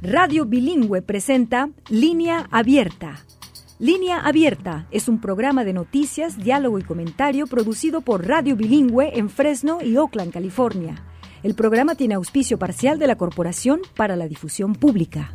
Radio Bilingüe presenta Línea Abierta. Línea Abierta es un programa de noticias, diálogo y comentario producido por Radio Bilingüe en Fresno y Oakland, California. El programa tiene auspicio parcial de la Corporación para la Difusión Pública.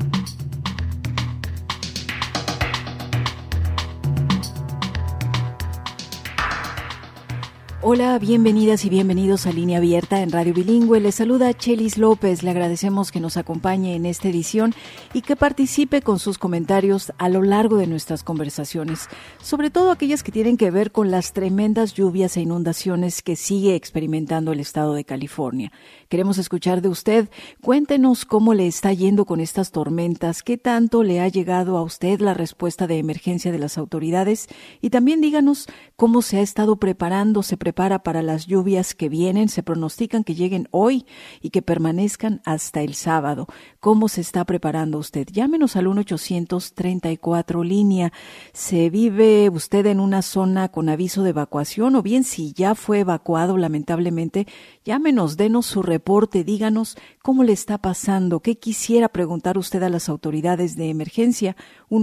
Hola, bienvenidas y bienvenidos a Línea Abierta en Radio Bilingüe. Les saluda Chelis López. Le agradecemos que nos acompañe en esta edición y que participe con sus comentarios a lo largo de nuestras conversaciones, sobre todo aquellas que tienen que ver con las tremendas lluvias e inundaciones que sigue experimentando el estado de California. Queremos escuchar de usted. Cuéntenos cómo le está yendo con estas tormentas, qué tanto le ha llegado a usted la respuesta de emergencia de las autoridades y también díganos cómo se ha estado preparando, se prepara para las lluvias que vienen, se pronostican que lleguen hoy y que permanezcan hasta el sábado. ¿Cómo se está preparando usted? Llámenos al 1-834 línea. ¿Se vive usted en una zona con aviso de evacuación o bien si ya fue evacuado lamentablemente? Llámenos, denos su reporte, díganos cómo le está pasando, qué quisiera preguntar usted a las autoridades de emergencia.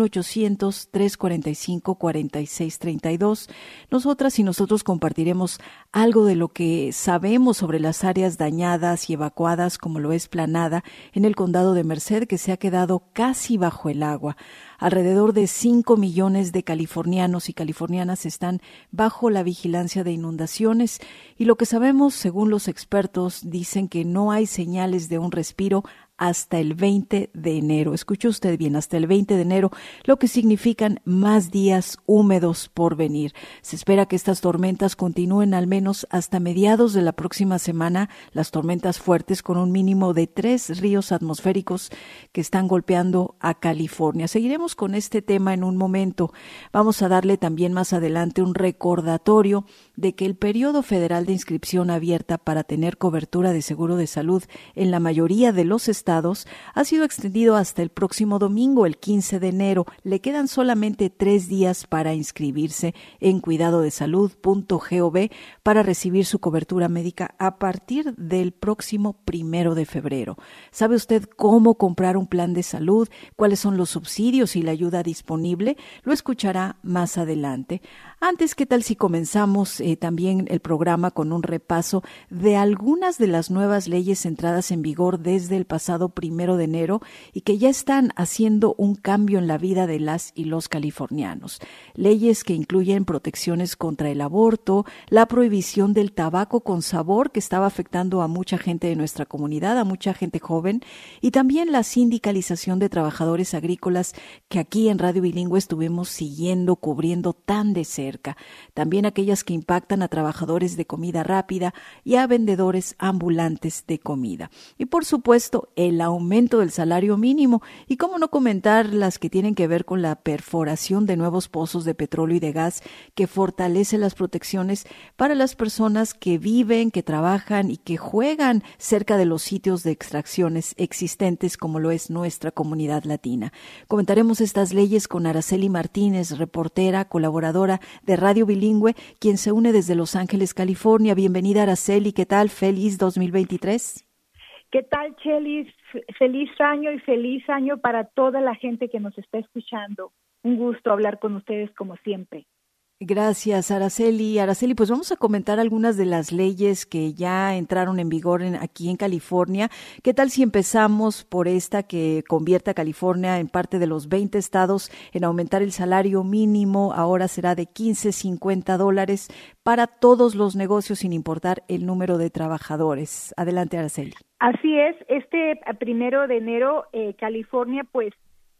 1-800-345-4632. Nosotras y nosotros compartiremos algo de lo que sabemos sobre las áreas dañadas y evacuadas, como lo es Planada, en el condado de Merced, que se ha quedado casi bajo el agua. Alrededor de 5 millones de californianos y californianas están bajo la vigilancia de inundaciones y lo que sabemos, según los expertos, dicen que no hay señales de un respiro hasta el 20 de enero. Escuche usted bien, hasta el 20 de enero, lo que significan más días húmedos por venir. Se espera que estas tormentas continúen al menos hasta mediados de la próxima semana, las tormentas fuertes con un mínimo de 3 ríos atmosféricos que están golpeando a California. Seguiremos con este tema en un momento. Vamos a darle también más adelante un recordatorio de que el periodo federal de inscripción abierta para tener cobertura de seguro de salud en la mayoría de los estados ha sido extendido hasta el próximo domingo, el 15 de enero. Le quedan solamente 3 días para inscribirse en cuidadodesalud.gov para recibir su cobertura médica a partir del próximo 1 de febrero. ¿Sabe usted cómo comprar un plan de salud? ¿Cuáles son los subsidios y la ayuda disponible? Lo escuchará más adelante. Antes, ¿qué tal si comenzamos también el programa con un repaso de algunas de las nuevas leyes entradas en vigor desde el pasado 1 de enero y que ya están haciendo un cambio en la vida de las y los californianos? Leyes que incluyen protecciones contra el aborto, la prohibición del tabaco con sabor que estaba afectando a mucha gente de nuestra comunidad, a mucha gente joven, y también la sindicalización de trabajadores agrícolas que aquí en Radio Bilingüe estuvimos siguiendo, cubriendo tan de cerca. También aquellas que impactan a trabajadores de comida rápida y a vendedores ambulantes de comida. Y por supuesto, el aumento del salario mínimo. Y cómo no comentar las que tienen que ver con la perforación de nuevos pozos de petróleo y de gas que fortalece las protecciones para las personas que viven, que trabajan y que juegan cerca de los sitios de extracciones existentes como lo es nuestra comunidad latina. Comentaremos estas leyes con Araceli Martínez, reportera, colaboradora de Radio Bilingüe, quien se une desde Los Ángeles, California. Bienvenida, Araceli. ¿Qué tal? Feliz 2023. ¿Qué tal, Chelis? Feliz año para toda la gente que nos está escuchando. Un gusto hablar con ustedes como siempre. Gracias, Araceli. Araceli, pues vamos a comentar algunas de las leyes que ya entraron en vigor aquí en California. ¿Qué tal si empezamos por esta que convierte a California en parte de los 20 estados en aumentar el salario mínimo? Ahora será de $15.50 para todos los negocios sin importar el número de trabajadores. Adelante, Araceli. Así es. Este 1 de enero, California pues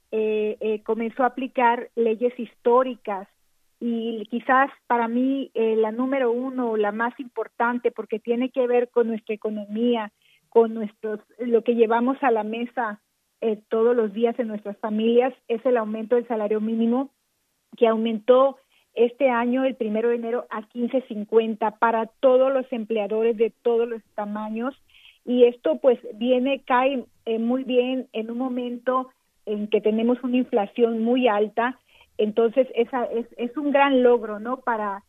comenzó a aplicar leyes históricas. Y quizás para mí la número 1, la más importante, porque tiene que ver con nuestra economía, con lo que llevamos a la mesa todos los días en nuestras familias, es el aumento del salario mínimo, que aumentó este año, el 1 de enero, a $15.50 para todos los empleadores de todos los tamaños. Y esto pues cae muy bien en un momento en que tenemos una inflación muy alta. Entonces es un gran logro, ¿no? Para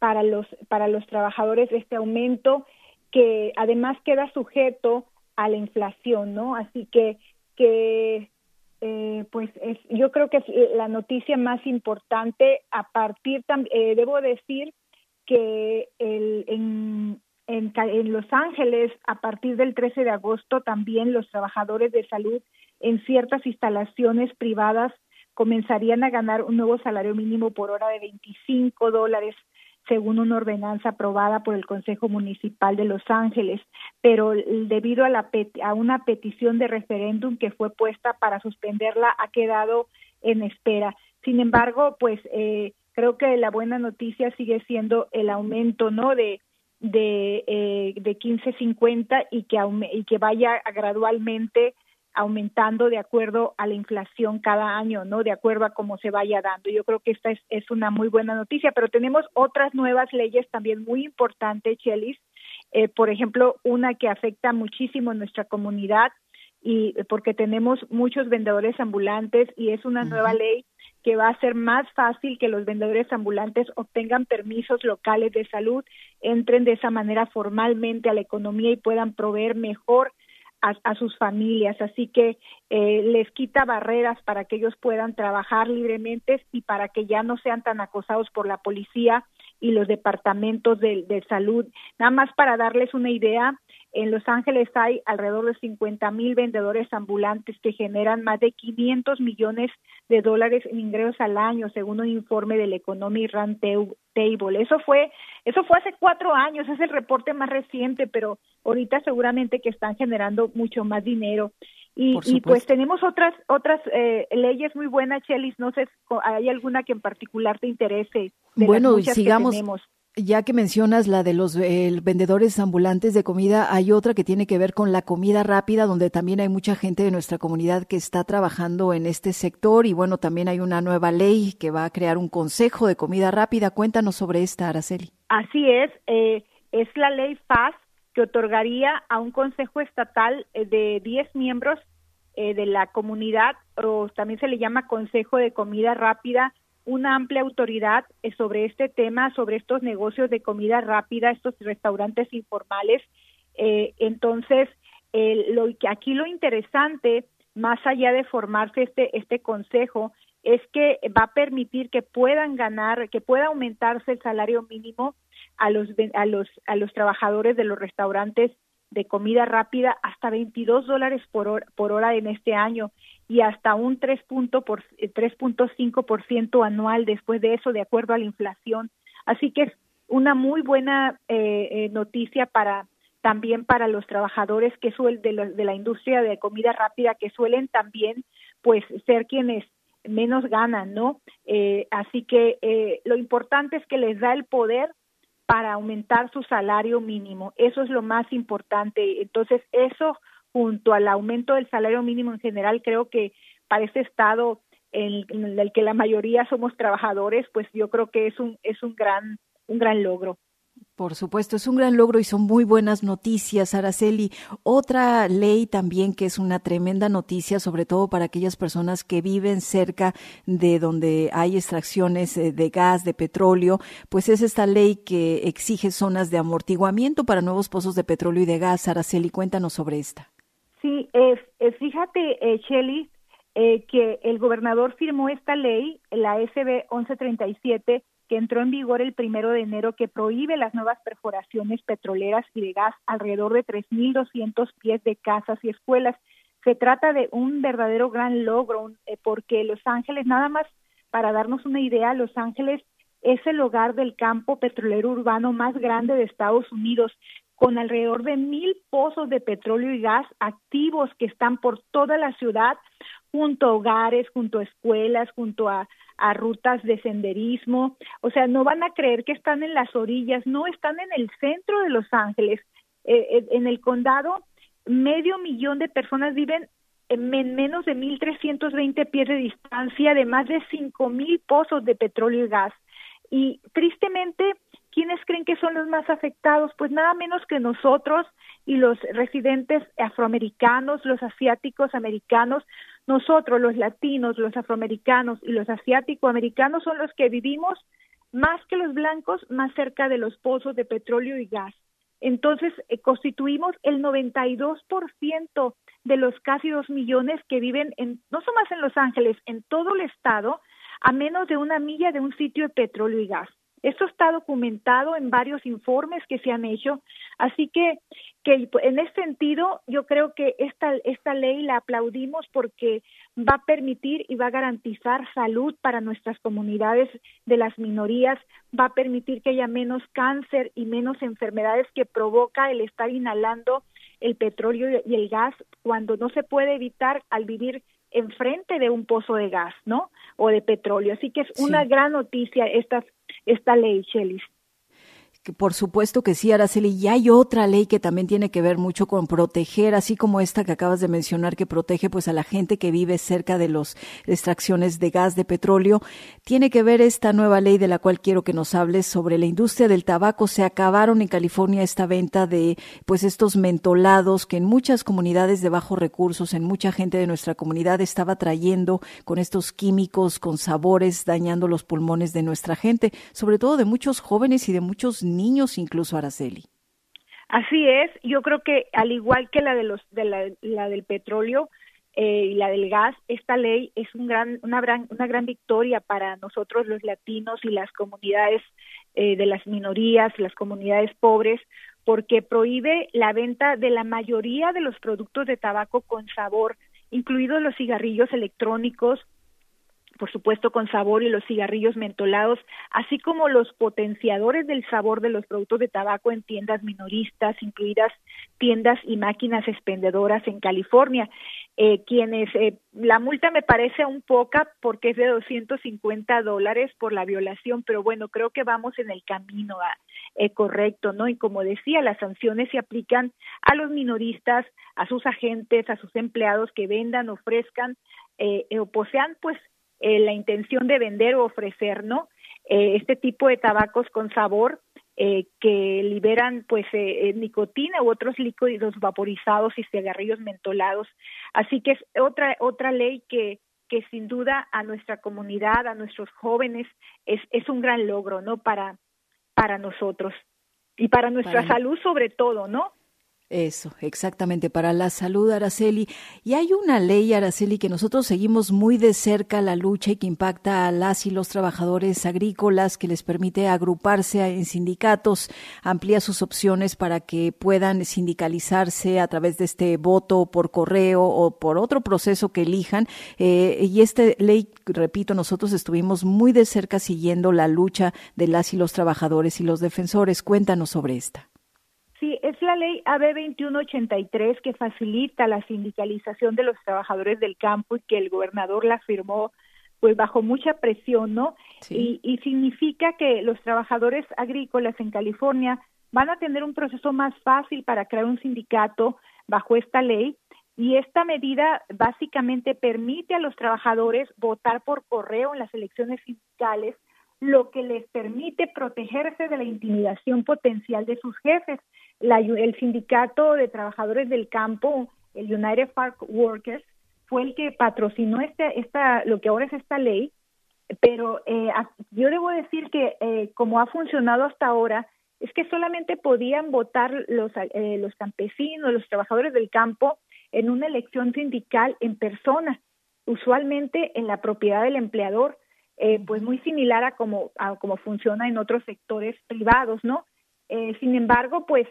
los trabajadores este aumento, que además queda sujeto a la inflación, ¿no? Así que que yo creo que es la noticia más importante. Debo decir que en Los Ángeles, a partir del 13 de agosto, también los trabajadores de salud en ciertas instalaciones privadas comenzarían a ganar un nuevo salario mínimo por hora de $25, según una ordenanza aprobada por el Consejo Municipal de Los Ángeles, pero debido a una petición de referéndum que fue puesta para suspenderla, ha quedado en espera. Sin embargo, creo que la buena noticia sigue siendo el aumento, ¿no?, de 15.50 y que vaya gradualmente aumentando de acuerdo a la inflación cada año, ¿no?, de acuerdo a cómo se vaya dando. Yo creo que esta es una muy buena noticia, pero tenemos otras nuevas leyes también muy importantes, Chelis. Por ejemplo, una que afecta muchísimo a nuestra comunidad, y porque tenemos muchos vendedores ambulantes, y es una nueva ley que va a hacer más fácil que los vendedores ambulantes obtengan permisos locales de salud, entren de esa manera formalmente a la economía y puedan proveer mejor a sus familias. Así que les quita barreras para que ellos puedan trabajar libremente y para que ya no sean tan acosados por la policía y los departamentos de salud. Nada más para darles una idea, en Los Ángeles hay alrededor de 50,000 vendedores ambulantes que generan más de $500 millones en ingresos al año, según un informe del Economic Roundtable. Eso fue hace 4 años, es el reporte más reciente, pero ahorita seguramente que están generando mucho más dinero. Y pues tenemos otras leyes muy buenas, Chelis. No sé, ¿hay alguna que en particular te interese? Bueno, y sigamos. Ya que mencionas la de los vendedores ambulantes de comida, hay otra que tiene que ver con la comida rápida, donde también hay mucha gente de nuestra comunidad que está trabajando en este sector, y bueno, también hay una nueva ley que va a crear un consejo de comida rápida. Cuéntanos sobre esta, Araceli. Así es la ley FAST, que otorgaría a un consejo estatal de 10 miembros de la comunidad, o también se le llama Consejo de Comida Rápida, una amplia autoridad sobre este tema, sobre estos negocios de comida rápida, estos restaurantes informales. Entonces, lo interesante, más allá de formarse este consejo, es que va a permitir que pueda aumentarse el salario mínimo a los trabajadores de los restaurantes de comida rápida hasta $22 por hora en este año, y hasta un 3.5% anual después de eso, de acuerdo a la inflación. Así que es una muy buena noticia también para los trabajadores de la industria de comida rápida, que suelen también pues ser quienes menos ganan, ¿no? Así que lo importante es que les da el poder para aumentar su salario mínimo. Eso es lo más importante. Entonces, eso junto al aumento del salario mínimo en general, creo que para este estado en el que la mayoría somos trabajadores, pues yo creo que es un gran logro. Por supuesto, es un gran logro y son muy buenas noticias, Araceli. Otra ley también que es una tremenda noticia, sobre todo para aquellas personas que viven cerca de donde hay extracciones de gas, de petróleo, pues es esta ley que exige zonas de amortiguamiento para nuevos pozos de petróleo y de gas. Araceli, cuéntanos sobre esta. Sí, fíjate, Shelley, que el gobernador firmó esta ley, la SB 1137, que entró en vigor el 1 de enero, que prohíbe las nuevas perforaciones petroleras y de gas alrededor de 3,200 pies de casas y escuelas. Se trata de un verdadero gran logro, porque Los Ángeles, nada más para darnos una idea, Los Ángeles es el hogar del campo petrolero urbano más grande de Estados Unidos, con alrededor de 1,000 pozos de petróleo y gas activos que están por toda la ciudad, junto a hogares, junto a escuelas, junto a rutas de senderismo. O sea, no van a creer que están en las orillas, no, están en el centro de Los Ángeles. En el condado, 500,000 de personas viven en menos de 1,320 pies de distancia, de más de 5,000 pozos de petróleo y gas. Y tristemente, ¿quiénes creen que son los más afectados? Pues nada menos que nosotros y los residentes afroamericanos, los asiáticos americanos. Nosotros, los latinos, los afroamericanos y los asiático-americanos son los que vivimos más que los blancos más cerca de los pozos de petróleo y gas. Entonces, constituimos el 92% de los casi 2 millones que viven no solo más en Los Ángeles, en todo el estado, a menos de 1 milla de un sitio de petróleo y gas. Esto está documentado en varios informes que se han hecho, así que en ese sentido yo creo que esta ley la aplaudimos porque va a permitir y va a garantizar salud para nuestras comunidades de las minorías, va a permitir que haya menos cáncer y menos enfermedades que provoca el estar inhalando el petróleo y el gas cuando no se puede evitar al vivir enfrente de un pozo de gas, ¿no? O de petróleo. Así que es una gran noticia esta ley, Shelley. Por supuesto que sí, Araceli. Y hay otra ley que también tiene que ver mucho con proteger, así como esta que acabas de mencionar, que protege pues a la gente que vive cerca de las extracciones de gas, de petróleo. Tiene que ver esta nueva ley de la cual quiero que nos hables sobre la industria del tabaco. Se acabaron en California esta venta de pues estos mentolados que en muchas comunidades de bajos recursos, en mucha gente de nuestra comunidad estaba trayendo con estos químicos, con sabores, dañando los pulmones de nuestra gente, sobre todo de muchos jóvenes y de muchos niños, incluso, Araceli. Así es, yo creo que al igual que la del petróleo y la del gas, esta ley es una gran victoria para nosotros los latinos y las comunidades de las minorías, las comunidades pobres, porque prohíbe la venta de la mayoría de los productos de tabaco con sabor, incluidos los cigarrillos electrónicos, por supuesto con sabor, y los cigarrillos mentolados, así como los potenciadores del sabor de los productos de tabaco en tiendas minoristas, incluidas tiendas y máquinas expendedoras en California. La multa me parece un poca porque es de $250 por la violación, pero bueno, creo que vamos en el camino correcto, ¿no? Y como decía, las sanciones se aplican a los minoristas, a sus agentes, a sus empleados que vendan, ofrezcan o posean pues la intención de vender o ofrecer, ¿no? Este tipo de tabacos con sabor que liberan pues nicotina u otros líquidos vaporizados y cigarrillos mentolados. Así que es otra ley que sin duda a nuestra comunidad, a nuestros jóvenes es un gran logro, ¿no? Para nosotros y para nuestra salud sobre todo, ¿no? Eso, exactamente, para la salud, Araceli. Y hay una ley, Araceli, que nosotros seguimos muy de cerca la lucha y que impacta a las y los trabajadores agrícolas, que les permite agruparse en sindicatos, amplía sus opciones para que puedan sindicalizarse a través de este voto por correo o por otro proceso que elijan. Y esta ley, repito, nosotros estuvimos muy de cerca siguiendo la lucha de las y los trabajadores y los defensores. Cuéntanos sobre esta. Sí, es la ley AB 2183 que facilita la sindicalización de los trabajadores del campo y que el gobernador la firmó pues bajo mucha presión, ¿no? Sí. Y significa que los trabajadores agrícolas en California van a tener un proceso más fácil para crear un sindicato bajo esta ley, y esta medida básicamente permite a los trabajadores votar por correo en las elecciones sindicales, lo que les permite protegerse de la intimidación potencial de sus jefes. El sindicato de trabajadores del campo, el United Farm Workers, fue el que patrocinó lo que ahora es esta ley, pero yo debo decir que como ha funcionado hasta ahora, es que solamente podían votar los campesinos, los trabajadores del campo en una elección sindical en persona, usualmente en la propiedad del empleador, pues muy similar a como funciona en otros sectores privados, ¿no? Sin embargo, pues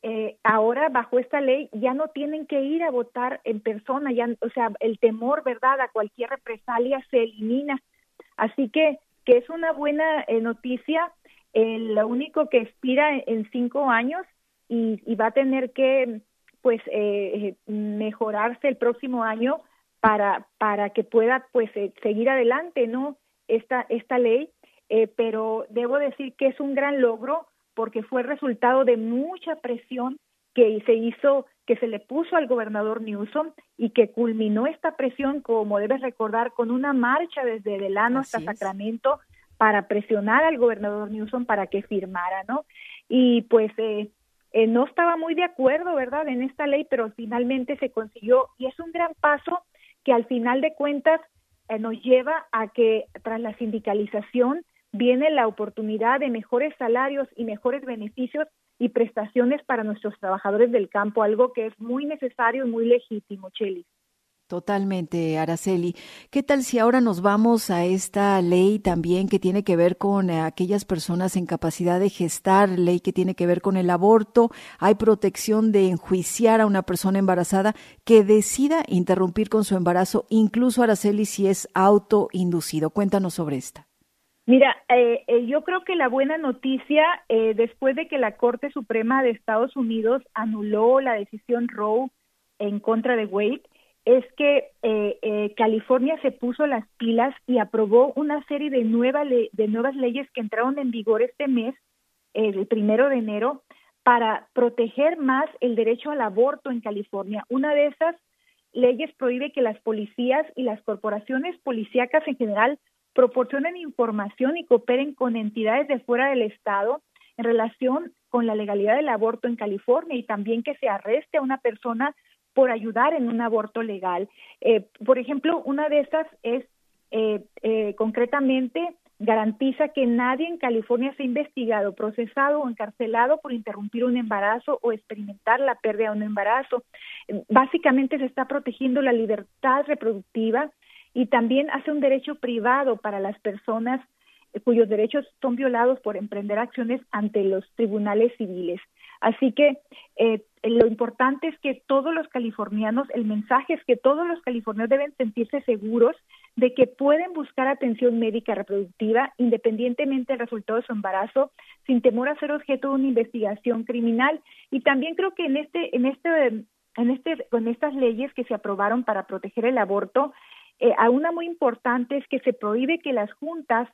ahora bajo esta ley ya no tienen que ir a votar en persona, o sea, el temor, ¿verdad?, a cualquier represalia se elimina. Así que es una buena noticia. Lo único que expira en 5 años y va a tener que pues mejorarse el próximo año para que pueda pues seguir adelante, ¿no?, esta ley, pero debo decir que es un gran logro porque fue resultado de mucha presión que se le puso al gobernador Newsom y que culminó esta presión, como debes recordar, con una marcha desde Delano hasta Sacramento para presionar al gobernador Newsom para que firmara, ¿no? Y pues no estaba muy de acuerdo, ¿verdad?, en esta ley, pero finalmente se consiguió, y es un gran paso que al final de cuentas nos lleva a que tras la sindicalización viene la oportunidad de mejores salarios y mejores beneficios y prestaciones para nuestros trabajadores del campo, algo que es muy necesario y muy legítimo, Chelis. Totalmente, Araceli. ¿Qué tal si ahora nos vamos a esta ley también que tiene que ver con aquellas personas en capacidad de gestar, ley que tiene que ver con el aborto? Hay protección de enjuiciar a una persona embarazada que decida interrumpir con su embarazo, incluso, Araceli, si es autoinducido. Cuéntanos sobre esta. Mira, yo creo que la buena noticia, después de que la Corte Suprema de Estados Unidos anuló la decisión Roe en contra de Wade, es que California se puso las pilas y aprobó una serie de nuevas leyes que entraron en vigor este mes, el 1 de enero, para proteger más el derecho al aborto en California. Una de esas leyes prohíbe que las policías y las corporaciones policíacas en general proporcionen información y cooperen con entidades de fuera del estado en relación con la legalidad del aborto en California, y también que se arreste a una persona por ayudar en un aborto legal. Por ejemplo, una de esas es, concretamente, garantiza que nadie en California sea investigado, procesado o encarcelado por interrumpir un embarazo o experimentar la pérdida de un embarazo. Básicamente se está protegiendo la libertad reproductiva y también hace un derecho privado para las personas cuyos derechos son violados por emprender acciones ante los tribunales civiles. Así que lo importante es que todos los californianos, el mensaje es que todos los californianos deben sentirse seguros de que pueden buscar atención médica reproductiva independientemente del resultado de su embarazo, sin temor a ser objeto de una investigación criminal. Y también creo que con estas leyes que se aprobaron para proteger el aborto, una muy importante es que se prohíbe que las juntas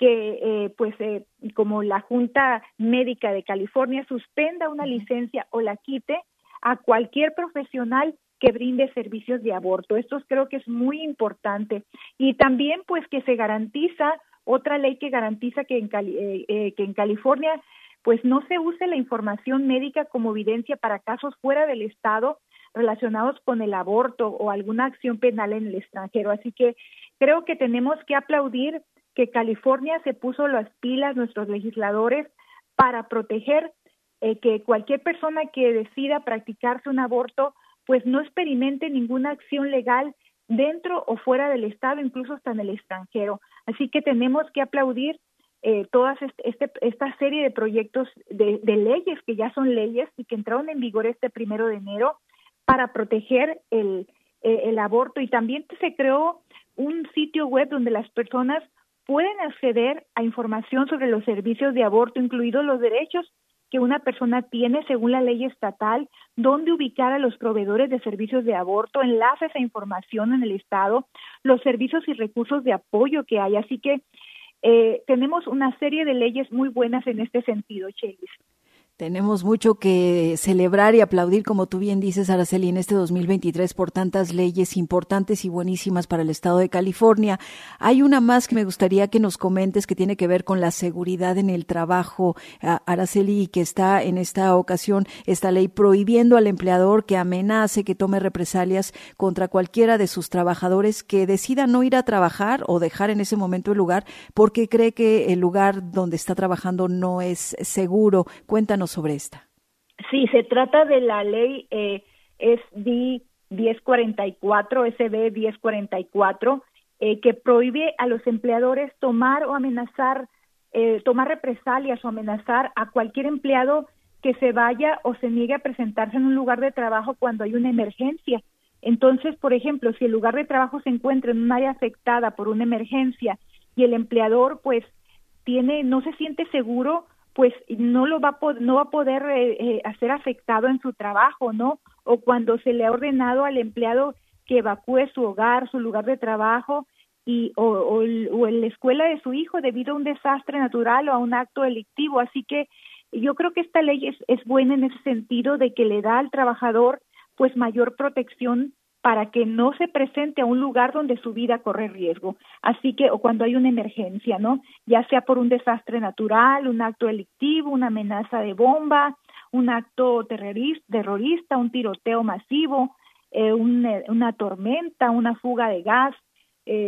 como la Junta Médica de California suspenda una licencia o la quite a cualquier profesional que brinde servicios de aborto. Esto creo que es muy importante. Y también pues que se garantiza, otra ley que garantiza que en California pues no se use la información médica como evidencia para casos fuera del estado relacionados con el aborto o alguna acción penal en el extranjero. Así que creo que tenemos que aplaudir que California se puso las pilas, nuestros legisladores, para proteger que cualquier persona que decida practicarse un aborto, pues no experimente ninguna acción legal dentro o fuera del estado, incluso hasta en el extranjero. Así que tenemos que aplaudir todas esta serie de proyectos de leyes que ya son leyes y que entraron en vigor este 1 de enero para proteger el aborto. Y también se creó un sitio web donde las personas pueden acceder a información sobre los servicios de aborto, incluidos los derechos que una persona tiene según la ley estatal, dónde ubicar a los proveedores de servicios de aborto, enlaces a información en el estado, los servicios y recursos de apoyo que hay. Así que tenemos una serie de leyes muy buenas en este sentido, Chelis. Tenemos mucho que celebrar y aplaudir, como tú bien dices, Araceli, en este 2023 por tantas leyes importantes y buenísimas para el estado de California. Hay una más que me gustaría que nos comentes que tiene que ver con la seguridad en el trabajo, Araceli, y que está en esta ocasión esta ley prohibiendo al empleador que amenace, que tome represalias contra cualquiera de sus trabajadores que decida no ir a trabajar o dejar en ese momento el lugar porque cree que el lugar donde está trabajando no es seguro. Cuéntanos sobre esta. Sí, se trata de la ley SB 1044, que prohíbe a los empleadores tomar represalias o amenazar a cualquier empleado que se vaya o se niegue a presentarse en un lugar de trabajo cuando hay una emergencia. Entonces, por ejemplo, si el lugar de trabajo se encuentra en un área afectada por una emergencia y el empleador pues no se siente seguro, pues no va a poder ser afectado en su trabajo, ¿no? O cuando se le ha ordenado al empleado que evacúe su hogar, su lugar de trabajo o en la escuela de su hijo debido a un desastre natural o a un acto delictivo. Así que yo creo que esta ley es buena en ese sentido de que le da al trabajador pues mayor protección para que no se presente a un lugar donde su vida corre riesgo. Así que, o cuando hay una emergencia, ¿no? Ya sea por un desastre natural, un acto delictivo, una amenaza de bomba, un acto terrorista, un tiroteo masivo, una tormenta, una fuga de gas,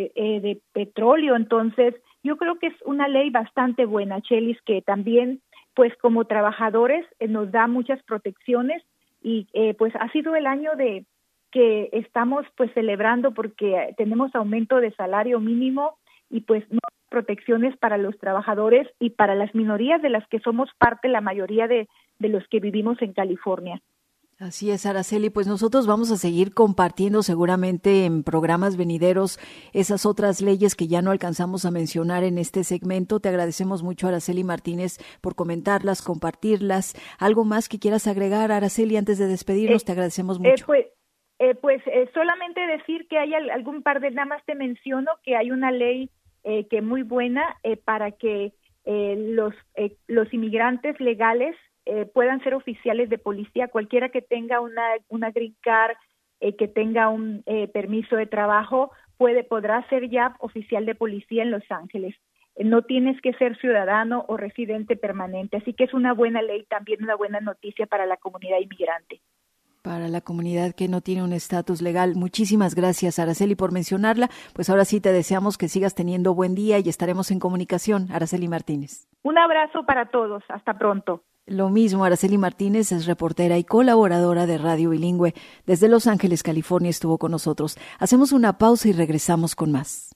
de petróleo. Entonces, yo creo que es una ley bastante buena, Chelis, que también pues como trabajadores nos da muchas protecciones y pues ha sido el año de que estamos pues celebrando porque tenemos aumento de salario mínimo y pues no protecciones para los trabajadores y para las minorías de las que somos parte la mayoría de los que vivimos en California. Así es, Araceli, pues nosotros vamos a seguir compartiendo seguramente en programas venideros esas otras leyes que ya no alcanzamos a mencionar en este segmento. Te agradecemos mucho, Araceli Martínez, por comentarlas, compartirlas. ¿Algo más que quieras agregar, Araceli, antes de despedirnos? Te agradecemos mucho. Solamente decir que hay algún par de, nada más te menciono que hay una ley que muy buena para que los inmigrantes legales puedan ser oficiales de policía, cualquiera que tenga una green card, que tenga un permiso de trabajo, podrá ser ya oficial de policía en Los Ángeles. No tienes que ser ciudadano o residente permanente, así que es una buena ley, también una buena noticia para la comunidad inmigrante. Para la comunidad que no tiene un estatus legal. Muchísimas gracias, Araceli, por mencionarla. Pues ahora sí te deseamos que sigas teniendo buen día y estaremos en comunicación. Araceli Martínez. Un abrazo para todos. Hasta pronto. Lo mismo, Araceli Martínez es reportera y colaboradora de Radio Bilingüe. Desde Los Ángeles, California, estuvo con nosotros. Hacemos una pausa y regresamos con más.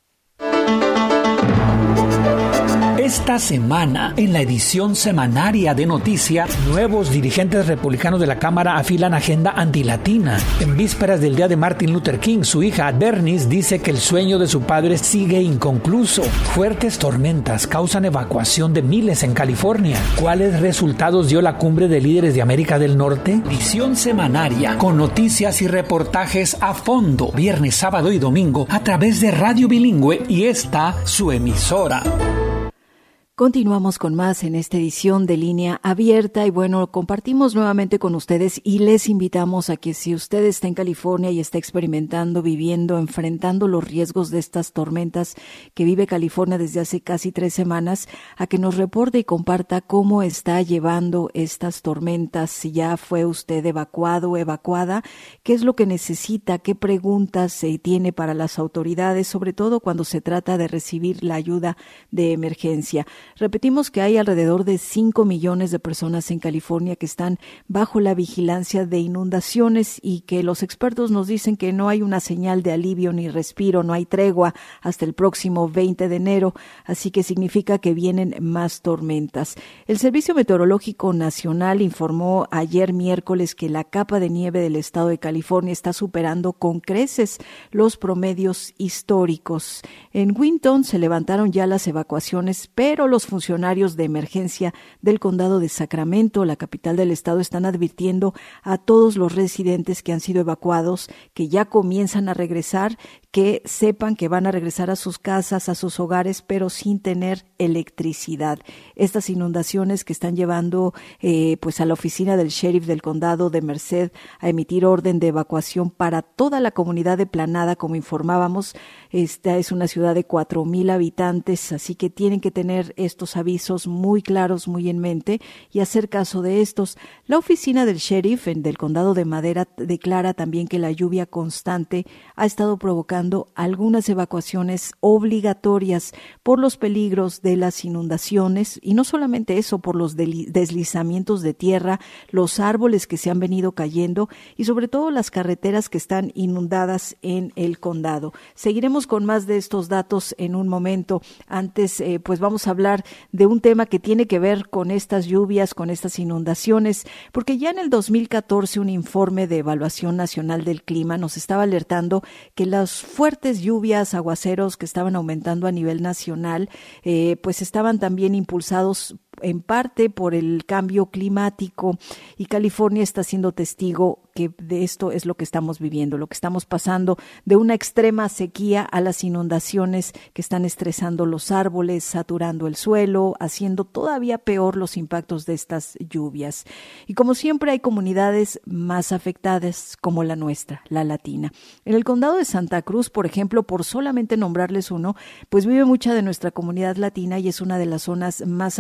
Esta semana, en la edición semanaria de Noticia, nuevos dirigentes republicanos de la Cámara afilan agenda antilatina. En vísperas del día de Martin Luther King, su hija Bernice dice que el sueño de su padre sigue inconcluso. Fuertes tormentas causan evacuación de miles en California. ¿Cuáles resultados dio la cumbre de líderes de América del Norte? Edición semanaria, con noticias y reportajes a fondo, viernes, sábado y domingo, a través de Radio Bilingüe y esta, su emisora. Continuamos con más en esta edición de Línea Abierta y bueno, compartimos nuevamente con ustedes y les invitamos a que si usted está en California y está experimentando, viviendo, enfrentando los riesgos de estas tormentas que vive California desde hace casi 3 semanas, a que nos reporte y comparta cómo está llevando estas tormentas, si ya fue usted evacuado o evacuada, qué es lo que necesita, qué preguntas se tiene para las autoridades, sobre todo cuando se trata de recibir la ayuda de emergencia. Repetimos que hay alrededor de 5 millones de personas en California que están bajo la vigilancia de inundaciones y que los expertos nos dicen que no hay una señal de alivio ni respiro, no hay tregua hasta el próximo 20 de enero, así que significa que vienen más tormentas. El Servicio Meteorológico Nacional informó ayer miércoles que la capa de nieve del estado de California está superando con creces los promedios históricos. En Winton se levantaron ya las evacuaciones, pero los funcionarios de emergencia del condado de Sacramento, la capital del estado, están advirtiendo a todos los residentes que han sido evacuados que ya comienzan a regresar, que sepan que van a regresar a sus casas, a sus hogares, pero sin tener electricidad. Estas inundaciones que están llevando pues a la oficina del sheriff del condado de Merced a emitir orden de evacuación para toda la comunidad de Planada, como informábamos. Esta es una ciudad de 4,000 habitantes, así que tienen que tener estos avisos muy claros, muy en mente y hacer caso de estos. La oficina del sheriff del condado de Madera declara también que la lluvia constante ha estado provocando algunas evacuaciones obligatorias por los peligros de las inundaciones y no solamente eso, por los deslizamientos de tierra, los árboles que se han venido cayendo y sobre todo las carreteras que están inundadas en el condado. Seguiremos con más de estos datos en un momento. Antes, pues vamos a hablar de un tema que tiene que ver con estas lluvias, con estas inundaciones, porque ya en el 2014 un informe de Evaluación Nacional del Clima nos estaba alertando que las fuertes lluvias, aguaceros que estaban aumentando a nivel nacional, pues estaban también impulsados en parte por el cambio climático y California está siendo testigo que de esto es lo que estamos viviendo, lo que estamos pasando de una extrema sequía a las inundaciones que están estresando los árboles, saturando el suelo, haciendo todavía peor los impactos de estas lluvias. Y como siempre hay comunidades más afectadas como la nuestra, la latina. En el condado de Santa Cruz, por ejemplo, por solamente nombrarles uno, pues vive mucha de nuestra comunidad latina y es una de las zonas más afectadas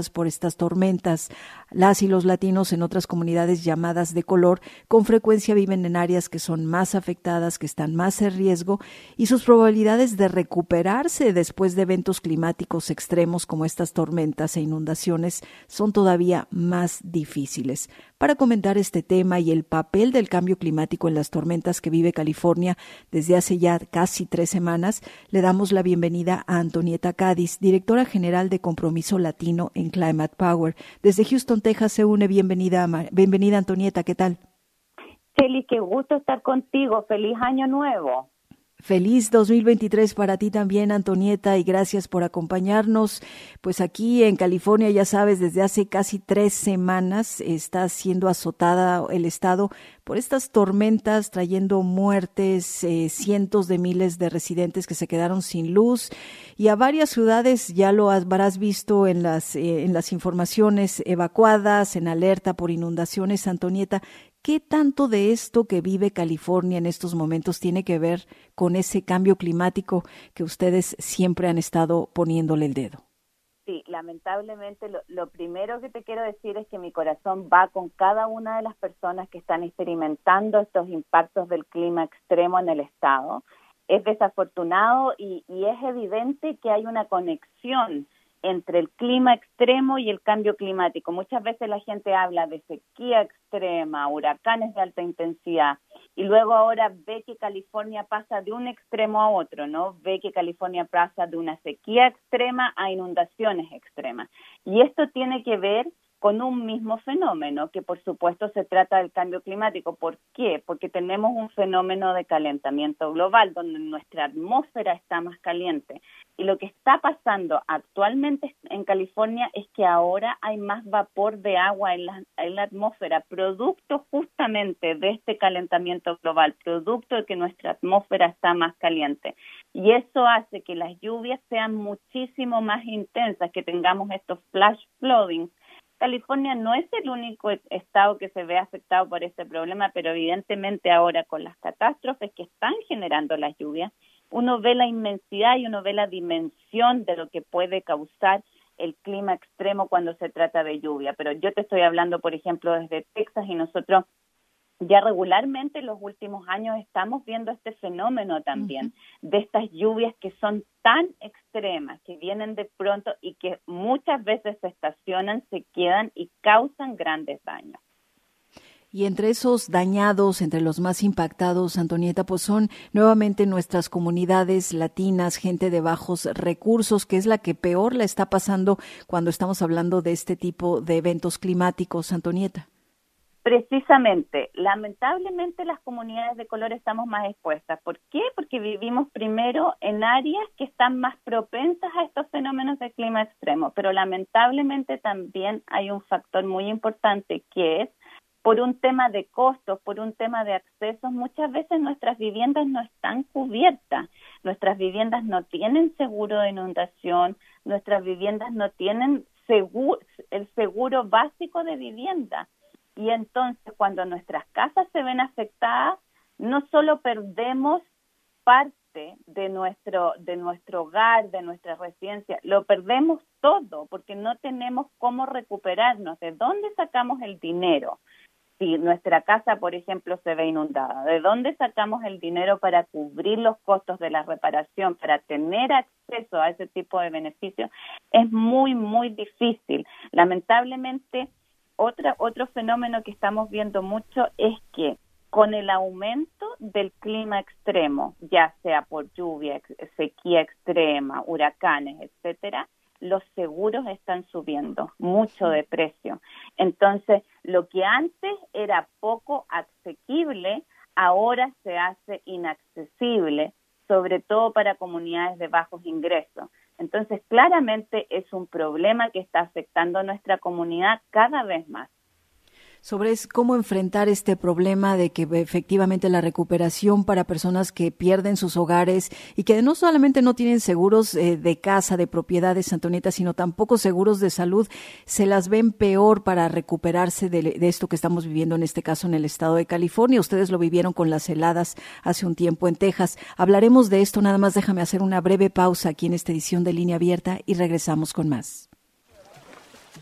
afectadas por estas tormentas. Las y los latinos en otras comunidades llamadas de color con frecuencia viven en áreas que son más afectadas, que están más en riesgo, y sus probabilidades de recuperarse después de eventos climáticos extremos como estas tormentas e inundaciones son todavía más difíciles. Para comentar este tema y el papel del cambio climático en las tormentas que vive California desde hace ya casi 3 semanas, le damos la bienvenida a Antonieta Cádiz, directora general de Compromiso Latino en Climate Power. Desde Houston, Texas, se une. Bienvenida, Antonieta, ¿qué tal? Cheli, qué gusto estar contigo. Feliz año nuevo. Feliz 2023 para ti también, Antonieta, y gracias por acompañarnos. Pues aquí en California, ya sabes, desde hace casi 3 semanas está siendo azotada el estado por estas tormentas, trayendo muertes, cientos de miles de residentes que se quedaron sin luz, y a varias ciudades, ya lo habrás visto en las informaciones, evacuadas, en alerta por inundaciones. Antonieta, ¿qué tanto de esto que vive California en estos momentos tiene que ver con ese cambio climático que ustedes siempre han estado poniéndole el dedo? Sí, lamentablemente lo primero que te quiero decir es que mi corazón va con cada una de las personas que están experimentando estos impactos del clima extremo en el estado. Es desafortunado y es evidente que hay una conexión entre el clima extremo y el cambio climático. Muchas veces la gente habla de sequía extrema, huracanes de alta intensidad, y luego ahora ve que California pasa de un extremo a otro, ¿no? Ve que California pasa de una sequía extrema a inundaciones extremas. Y esto tiene que ver con un mismo fenómeno, que por supuesto se trata del cambio climático. ¿Por qué? Porque tenemos un fenómeno de calentamiento global, donde nuestra atmósfera está más caliente. Y lo que está pasando actualmente en California es que ahora hay más vapor de agua en la atmósfera, producto justamente de este calentamiento global, producto de que nuestra atmósfera está más caliente. Y eso hace que las lluvias sean muchísimo más intensas, que tengamos estos flash flooding. California no es el único estado que se ve afectado por este problema, pero evidentemente ahora con las catástrofes que están generando las lluvias, uno ve la inmensidad y uno ve la dimensión de lo que puede causar el clima extremo cuando se trata de lluvia. Pero yo te estoy hablando, por ejemplo, desde Texas, y nosotros ya regularmente en los últimos años estamos viendo este fenómeno también, de estas lluvias que son tan extremas, que vienen de pronto y que muchas veces se estacionan, se quedan y causan grandes daños. Y entre esos dañados, entre los más impactados, Antonieta, pues son nuevamente nuestras comunidades latinas, gente de bajos recursos, que es la que peor la está pasando cuando estamos hablando de este tipo de eventos climáticos, Antonieta. Precisamente, lamentablemente las comunidades de color estamos más expuestas. ¿Por qué? Porque vivimos primero en áreas que están más propensas a estos fenómenos de clima extremo, pero lamentablemente también hay un factor muy importante, que es por un tema de costos, por un tema de accesos. Muchas veces nuestras viviendas no están cubiertas, nuestras viviendas no tienen seguro de inundación, nuestras viviendas no tienen el seguro básico de vivienda. Y entonces cuando nuestras casas se ven afectadas, no solo perdemos parte de nuestro hogar, de nuestra residencia, lo perdemos todo porque no tenemos cómo recuperarnos. ¿De dónde sacamos el dinero? Si nuestra casa, por ejemplo, se ve inundada, ¿de dónde sacamos el dinero para cubrir los costos de la reparación, para tener acceso a ese tipo de beneficios? Es muy, muy difícil. Lamentablemente, otro fenómeno que estamos viendo mucho es que con el aumento del clima extremo, ya sea por lluvia, sequía extrema, huracanes, etcétera, los seguros están subiendo mucho de precio. Entonces, lo que antes era poco asequible, ahora se hace inaccesible, sobre todo para comunidades de bajos ingresos. Entonces, claramente es un problema que está afectando a nuestra comunidad cada vez más. Sobre cómo enfrentar este problema de que efectivamente la recuperación para personas que pierden sus hogares y que no solamente no tienen seguros de casa, de propiedades, Antonieta, sino tampoco seguros de salud, se las ven peor para recuperarse de esto que estamos viviendo en este caso en el estado de California. Ustedes lo vivieron con las heladas hace un tiempo en Texas. Hablaremos de esto, nada más déjame hacer una breve pausa aquí en esta edición de Línea Abierta y regresamos con más.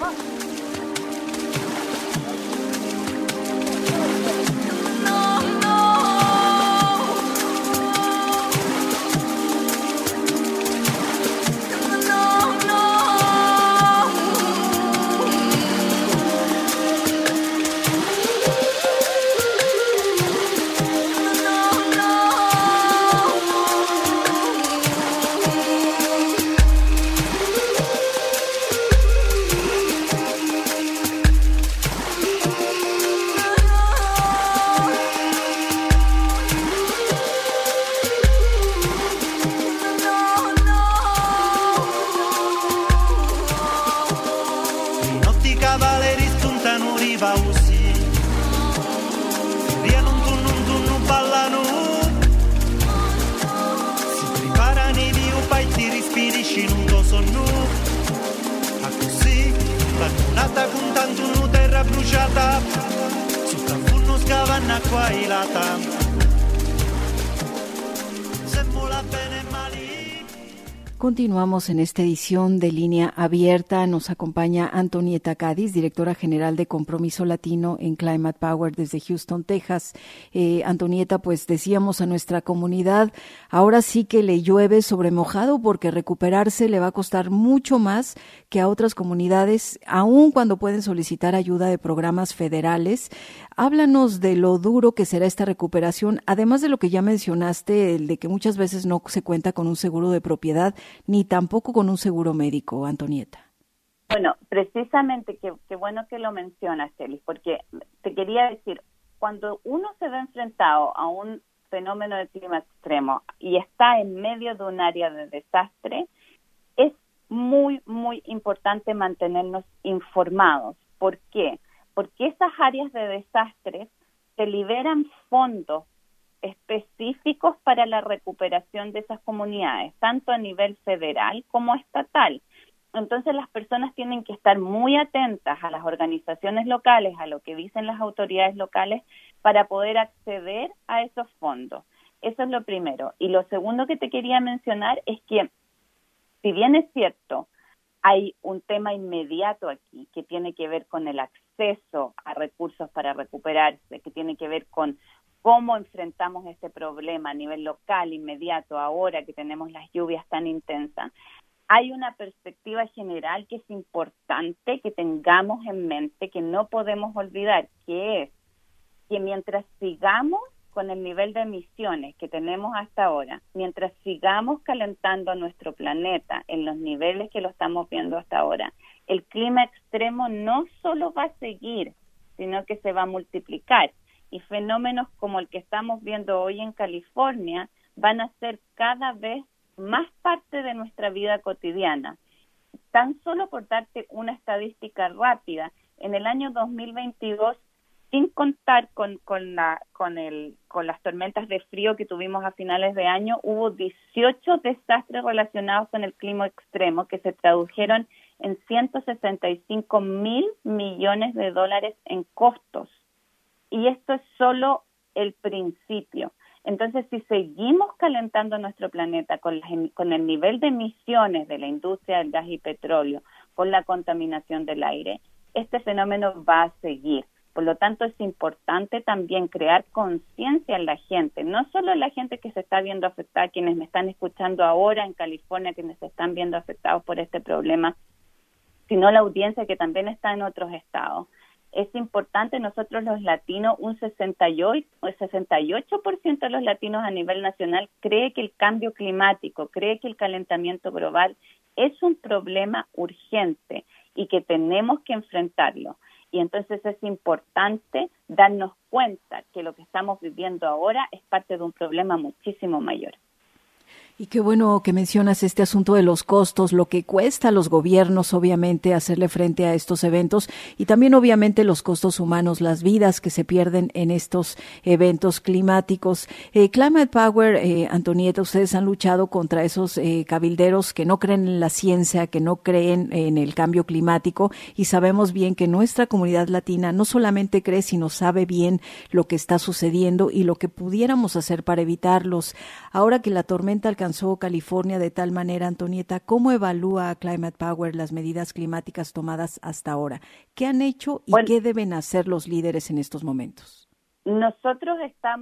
Continuamos en esta edición de Línea Abierta. Nos acompaña Antonieta Cádiz, directora general de Compromiso Latino en Climate Power desde Houston, Texas. Antonieta, pues decíamos a nuestra comunidad, ahora sí que le llueve sobre mojado porque recuperarse le va a costar mucho más que a otras comunidades, aun cuando pueden solicitar ayuda de programas federales. Háblanos de lo duro que será esta recuperación, además de lo que ya mencionaste, el de que muchas veces no se cuenta con un seguro de propiedad ni tampoco con un seguro médico, Antonieta. Bueno, precisamente, qué bueno que lo mencionas, Celis, porque te quería decir, cuando uno se ve enfrentado a un fenómeno de clima extremo y está en medio de un área de desastre, es muy, muy importante mantenernos informados. ¿Por qué? Porque esas áreas de desastres se liberan fondos específicos para la recuperación de esas comunidades, tanto a nivel federal como estatal. Entonces las personas tienen que estar muy atentas a las organizaciones locales, a lo que dicen las autoridades locales, para poder acceder a esos fondos. Eso es lo primero. Y lo segundo que te quería mencionar es que, si bien es cierto, hay un tema inmediato aquí que tiene que ver con el acceso a recursos para recuperarse, que tiene que ver con cómo enfrentamos este problema a nivel local, inmediato, ahora que tenemos las lluvias tan intensas. Hay una perspectiva general que es importante que tengamos en mente, que no podemos olvidar, que es que mientras sigamos con el nivel de emisiones que tenemos hasta ahora, mientras sigamos calentando nuestro planeta en los niveles que lo estamos viendo hasta ahora, el clima extremo no solo va a seguir, sino que se va a multiplicar. Y fenómenos como el que estamos viendo hoy en California van a ser cada vez más parte de nuestra vida cotidiana. Tan solo por darte una estadística rápida, en el año 2022, sin contar con las tormentas de frío que tuvimos a finales de año, hubo 18 desastres relacionados con el clima extremo que se tradujeron en $165,000 millones en costos. Y esto es solo el principio. Entonces, si seguimos calentando nuestro planeta con el nivel de emisiones de la industria del gas y petróleo, con la contaminación del aire, este fenómeno va a seguir. Por lo tanto, es importante también crear conciencia en la gente, no solo en la gente que se está viendo afectada, quienes me están escuchando ahora en California, quienes se están viendo afectados por este problema, sino la audiencia que también está en otros estados. Es importante, nosotros los latinos, un 68% de los latinos a nivel nacional cree que el cambio climático, cree que el calentamiento global es un problema urgente y que tenemos que enfrentarlo. Y entonces es importante darnos cuenta que lo que estamos viviendo ahora es parte de un problema muchísimo mayor. Y qué bueno que mencionas este asunto de los costos, lo que cuesta a los gobiernos, obviamente, hacerle frente a estos eventos y también, obviamente, los costos humanos, las vidas que se pierden en estos eventos climáticos. Climate Power, Antonieta, ustedes han luchado contra esos cabilderos que no creen en la ciencia, que no creen en el cambio climático, y sabemos bien que nuestra comunidad latina no solamente cree, sino sabe bien lo que está sucediendo y lo que pudiéramos hacer para evitarlos. Ahora que la tormenta alcanzó avanzó California de tal manera, Antonieta? ¿Cómo evalúa Climate Power las medidas climáticas tomadas hasta ahora? ¿Qué han hecho y qué deben hacer los líderes en estos momentos? Nosotros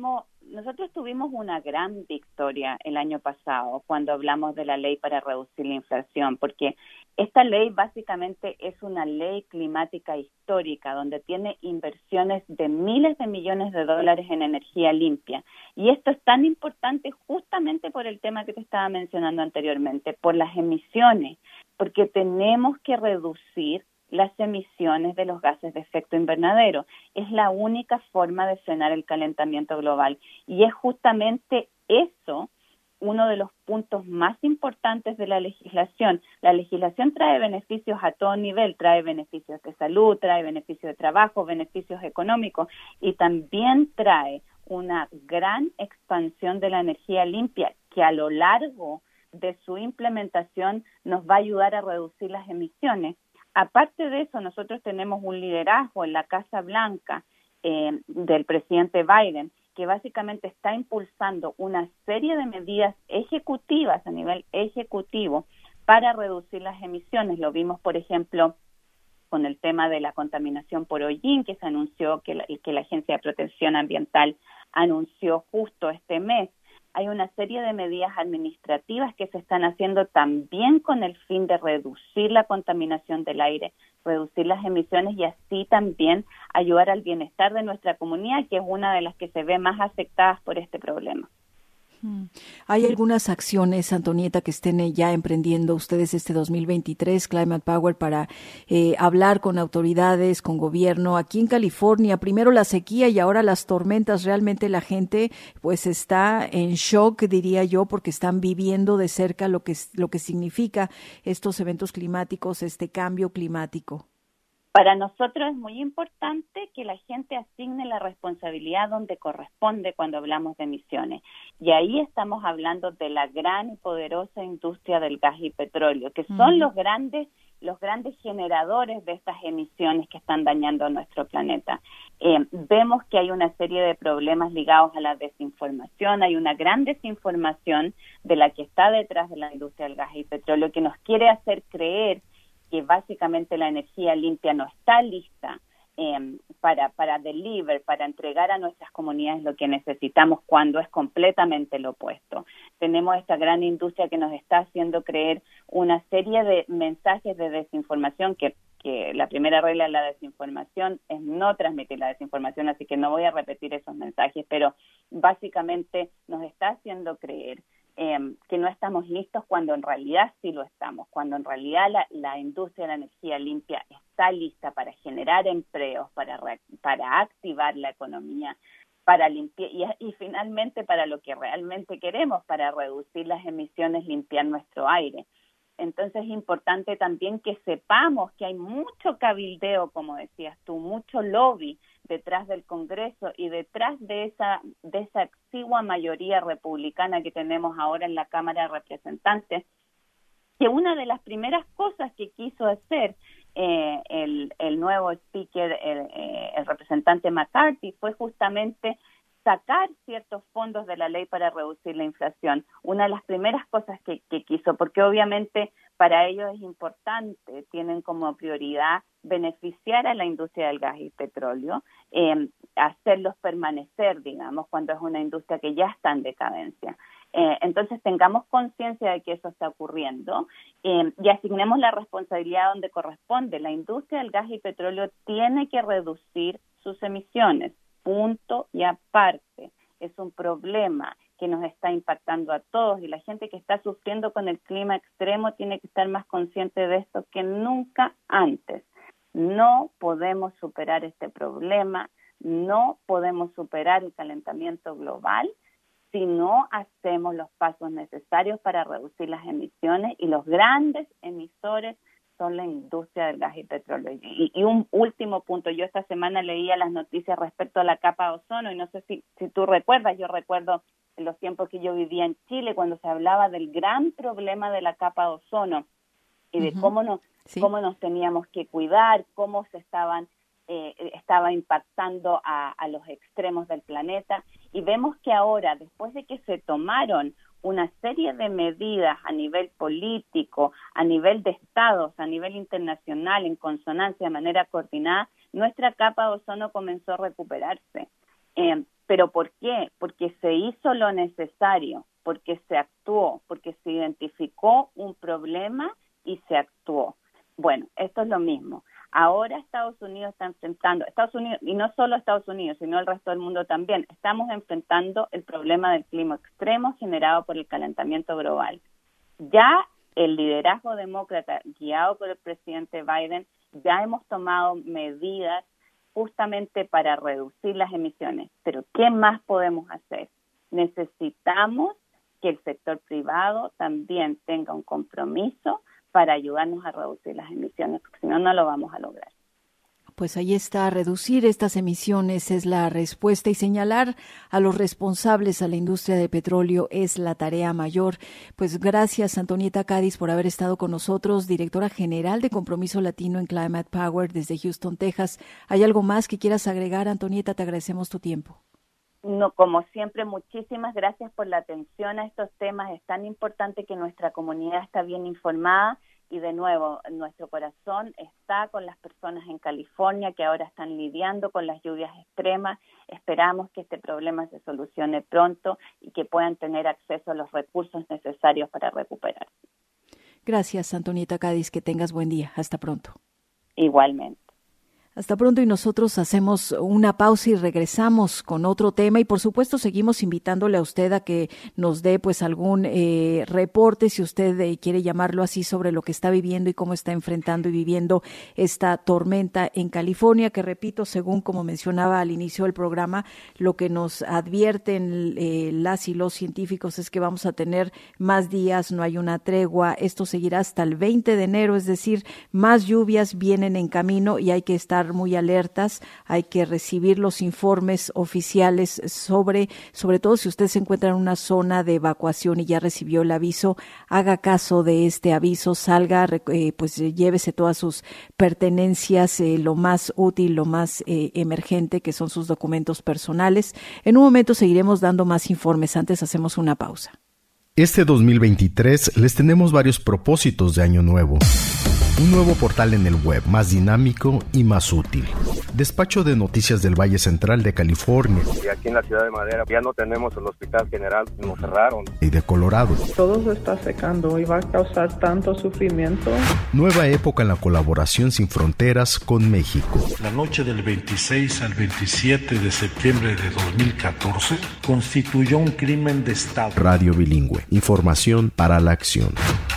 tuvimos una gran victoria el año pasado cuando hablamos de la ley para reducir la inflación, porque esta ley básicamente es una ley climática histórica donde tiene inversiones de miles de millones de dólares en energía limpia. Y esto es tan importante justamente por el tema que te estaba mencionando anteriormente, por las emisiones, porque tenemos que reducir las emisiones de los gases de efecto invernadero. Es la única forma de frenar el calentamiento global. Y es justamente eso uno de los puntos más importantes de la legislación. La legislación trae beneficios a todo nivel, trae beneficios de salud, trae beneficios de trabajo, beneficios económicos y también trae una gran expansión de la energía limpia que a lo largo de su implementación nos va a ayudar a reducir las emisiones. Aparte de eso, nosotros tenemos un liderazgo en la Casa Blanca del presidente Biden, que básicamente está impulsando una serie de medidas ejecutivas a nivel ejecutivo para reducir las emisiones. Lo vimos, por ejemplo, con el tema de la contaminación por hollín, que se anunció que la Agencia de Protección Ambiental anunció justo este mes. Hay una serie de medidas administrativas que se están haciendo también con el fin de reducir la contaminación del aire, reducir las emisiones y así también ayudar al bienestar de nuestra comunidad, que es una de las que se ve más afectadas por este problema. ¿Hay algunas acciones, Antonieta, que estén ya emprendiendo ustedes este 2023, Climate Power, para hablar con autoridades, con gobierno? Aquí en California, primero la sequía y ahora las tormentas. Realmente la gente pues está en shock, diría yo, porque están viviendo de cerca lo que significa estos eventos climáticos, este cambio climático. Para nosotros es muy importante que la gente asigne la responsabilidad donde corresponde cuando hablamos de emisiones. Y ahí estamos hablando de la gran y poderosa industria del gas y petróleo, que son los grandes generadores de estas emisiones que están dañando a nuestro planeta. Vemos que hay una serie de problemas ligados a la desinformación. Hay una gran desinformación de la que está detrás de la industria del gas y petróleo que nos quiere hacer creer que básicamente la energía limpia no está lista para entregar a nuestras comunidades lo que necesitamos, cuando es completamente lo opuesto. Tenemos esta gran industria que nos está haciendo creer una serie de mensajes de desinformación que la primera regla de la desinformación es no transmitir la desinformación, así que no voy a repetir esos mensajes, pero básicamente nos está haciendo creer que no estamos listos cuando en realidad sí lo estamos, cuando en realidad la industria de la energía limpia está lista para generar empleos, para activar la economía, para limpiar y finalmente para lo que realmente queremos, para reducir las emisiones, limpiar nuestro aire. Entonces es importante también que sepamos que hay mucho cabildeo, como decías tú, mucho lobby detrás del Congreso y detrás de esa exigua mayoría republicana que tenemos ahora en la Cámara de Representantes, que una de las primeras cosas que quiso hacer el nuevo speaker, el representante McCarthy, fue justamente sacar ciertos fondos de la ley para reducir la inflación. Una de las primeras cosas que quiso, porque obviamente para ellos es importante, tienen como prioridad beneficiar a la industria del gas y petróleo, hacerlos permanecer, digamos, cuando es una industria que ya está en decadencia. Entonces tengamos conciencia de que eso está ocurriendo y asignemos la responsabilidad donde corresponde. La industria del gas y petróleo tiene que reducir sus emisiones. Punto y aparte. Es un problema que nos está impactando a todos y la gente que está sufriendo con el clima extremo tiene que estar más consciente de esto que nunca antes. No podemos superar este problema, no podemos superar el calentamiento global si no hacemos los pasos necesarios para reducir las emisiones, y los grandes emisores son la industria del gas y petróleo. Y un último punto, yo esta semana leía las noticias respecto a la capa de ozono, y no sé si tú recuerdas, yo recuerdo en los tiempos que yo vivía en Chile, cuando se hablaba del gran problema de la capa de ozono, y de cómo nos teníamos que cuidar, cómo se estaba impactando a los extremos del planeta, y vemos que ahora, después de que se tomaron una serie de medidas a nivel político, a nivel de estados, a nivel internacional, en consonancia, de manera coordinada, nuestra capa de ozono comenzó a recuperarse. ¿Pero por qué? Porque se hizo lo necesario, porque se actuó, porque se identificó un problema y se actuó. Bueno, esto es lo mismo. Ahora Estados Unidos está enfrentando, y no solo Estados Unidos, sino el resto del mundo también, estamos enfrentando el problema del clima extremo generado por el calentamiento global. Ya el liderazgo demócrata, guiado por el presidente Biden, ya hemos tomado medidas justamente para reducir las emisiones. Pero ¿qué más podemos hacer? Necesitamos que el sector privado también tenga un compromiso para ayudarnos a reducir las emisiones, porque si no, no lo vamos a lograr. Pues ahí está, reducir estas emisiones es la respuesta y señalar a los responsables a la industria de petróleo es la tarea mayor. Pues gracias, Antonieta Cádiz, por haber estado con nosotros, directora general de Compromiso Latino en Climate Power desde Houston, Texas. ¿Hay algo más que quieras agregar, Antonieta? Te agradecemos tu tiempo. No, como siempre, muchísimas gracias por la atención a estos temas. Es tan importante que nuestra comunidad está bien informada y, de nuevo, nuestro corazón está con las personas en California que ahora están lidiando con las lluvias extremas. Esperamos que este problema se solucione pronto y que puedan tener acceso a los recursos necesarios para recuperarse. Gracias, Antonieta Cádiz. Que tengas buen día. Hasta pronto. Igualmente. Hasta pronto, y nosotros hacemos una pausa y regresamos con otro tema, y por supuesto seguimos invitándole a usted a que nos dé pues algún reporte, si usted quiere llamarlo así, sobre lo que está viviendo y cómo está enfrentando y viviendo esta tormenta en California, que repito, según como mencionaba al inicio del programa, lo que nos advierten las y los científicos es que vamos a tener más días, no hay una tregua, esto seguirá hasta el 20 de enero, es decir, más lluvias vienen en camino y hay que estar muy alertas, hay que recibir los informes oficiales sobre todo si usted se encuentra en una zona de evacuación y ya recibió el aviso, haga caso de este aviso, salga, pues llévese todas sus pertenencias, lo más útil, lo más emergente, que son sus documentos personales. En un momento seguiremos dando más informes, antes hacemos una pausa. Este 2023 les tenemos varios propósitos de año nuevo. Un nuevo portal en el web, más dinámico y más útil. Despacho de noticias del Valle Central de California. Y aquí en la ciudad de Madera ya no tenemos el Hospital General, nos cerraron. Y de Colorado. Todo se está secando y va a causar tanto sufrimiento. Nueva época en la colaboración sin fronteras con México. La noche del 26 al 27 de septiembre de 2014 constituyó un crimen de Estado. Radio Bilingüe. Información para la acción.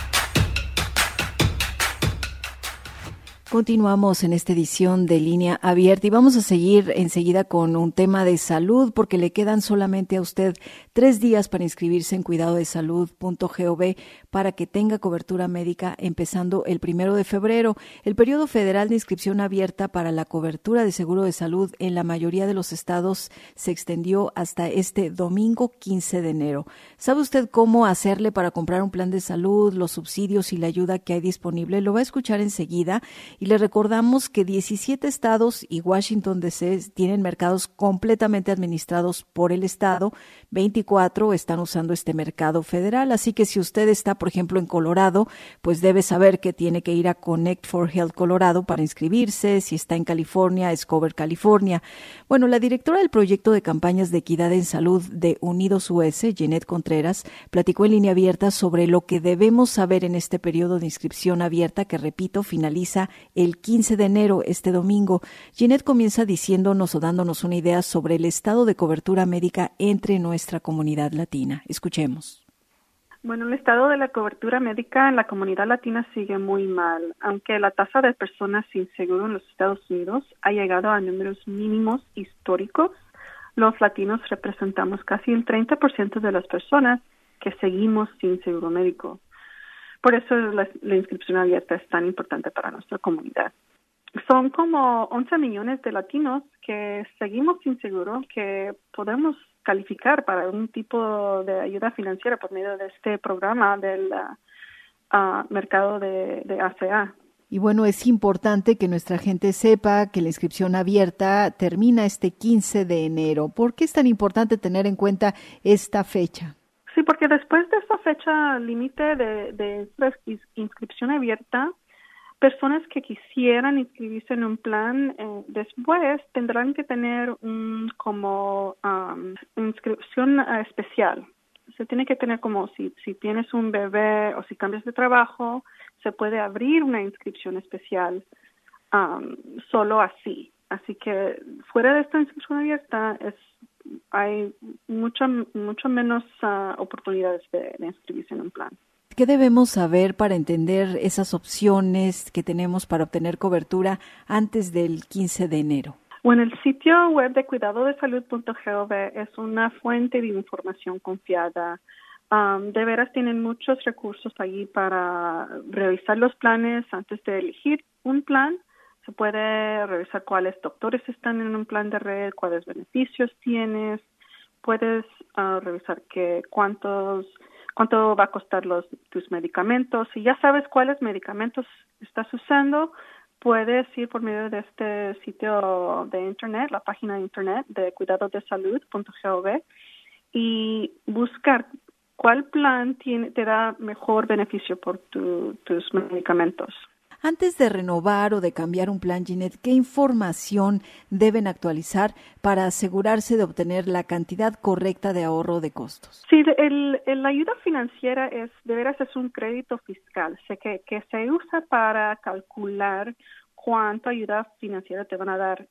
Continuamos en esta edición de Línea Abierta y vamos a seguir enseguida con un tema de salud, porque le quedan solamente a usted 3 días para inscribirse en cuidadodesalud.gov para que tenga cobertura médica empezando el 1 de febrero. El periodo federal de inscripción abierta para la cobertura de seguro de salud en la mayoría de los estados se extendió hasta este domingo 15 de enero. ¿Sabe usted cómo hacerle para comprar un plan de salud, los subsidios y la ayuda que hay disponible? Lo va a escuchar enseguida. Y le recordamos que 17 estados y Washington D.C. tienen mercados completamente administrados por el estado, 24 están usando este mercado federal, así que si usted está, por ejemplo, en Colorado, pues debe saber que tiene que ir a Connect for Health Colorado para inscribirse. Si está en California, es Cover California. Bueno, la directora del proyecto de campañas de equidad en salud de Unidos US, Jeanette Contreras, platicó en Línea Abierta sobre lo que debemos saber en este periodo de inscripción abierta que, repito, finaliza el 15 de enero, este domingo. Jeanette comienza diciéndonos o dándonos una idea sobre el estado de cobertura médica entre nuestra comunidad latina. Escuchemos. Bueno, el estado de la cobertura médica en la comunidad latina sigue muy mal. Aunque la tasa de personas sin seguro en los Estados Unidos ha llegado a números mínimos históricos, los latinos representamos casi el 30% de las personas que seguimos sin seguro médico. Por eso la inscripción abierta es tan importante para nuestra comunidad. Son como 11 millones de latinos que seguimos sin seguro, que podemos calificar para un tipo de ayuda financiera por medio de este programa del mercado de ACA. Y bueno, es importante que nuestra gente sepa que la inscripción abierta termina este 15 de enero. ¿Por qué es tan importante tener en cuenta esta fecha? Sí, porque después de esta fecha límite de inscripción abierta, personas que quisieran inscribirse en un plan después tendrán que tener inscripción especial. Se tiene que tener como si tienes un bebé o si cambias de trabajo, se puede abrir una inscripción especial solo así. Así que fuera de esta inscripción abierta hay mucho menos oportunidades de inscribirse en un plan. ¿Qué debemos saber para entender esas opciones que tenemos para obtener cobertura antes del 15 de enero? Bueno, el sitio web de cuidadodesalud.gov es una fuente de información confiada. De veras tienen muchos recursos allí para revisar los planes antes de elegir un plan. Se puede revisar cuáles doctores están en un plan de red, cuáles beneficios tienes. Puedes revisar cuánto va a costar tus medicamentos. Si ya sabes cuáles medicamentos estás usando, puedes ir por medio de este sitio de internet, la página de internet de cuidadodesalud.gov y buscar cuál plan te da mejor beneficio por tus medicamentos. Antes de renovar o de cambiar un plan, Ginette, ¿qué información deben actualizar para asegurarse de obtener la cantidad correcta de ahorro de costos? Sí, la ayuda financiera es un crédito fiscal que se usa para calcular cuánta ayuda financiera te van a dar,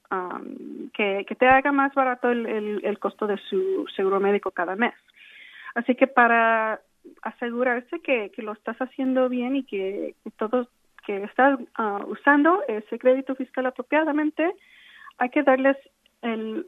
que te haga más barato el costo de su seguro médico cada mes. Así que para asegurarse que lo estás haciendo bien y que todo que estás usando ese crédito fiscal apropiadamente, hay que darles el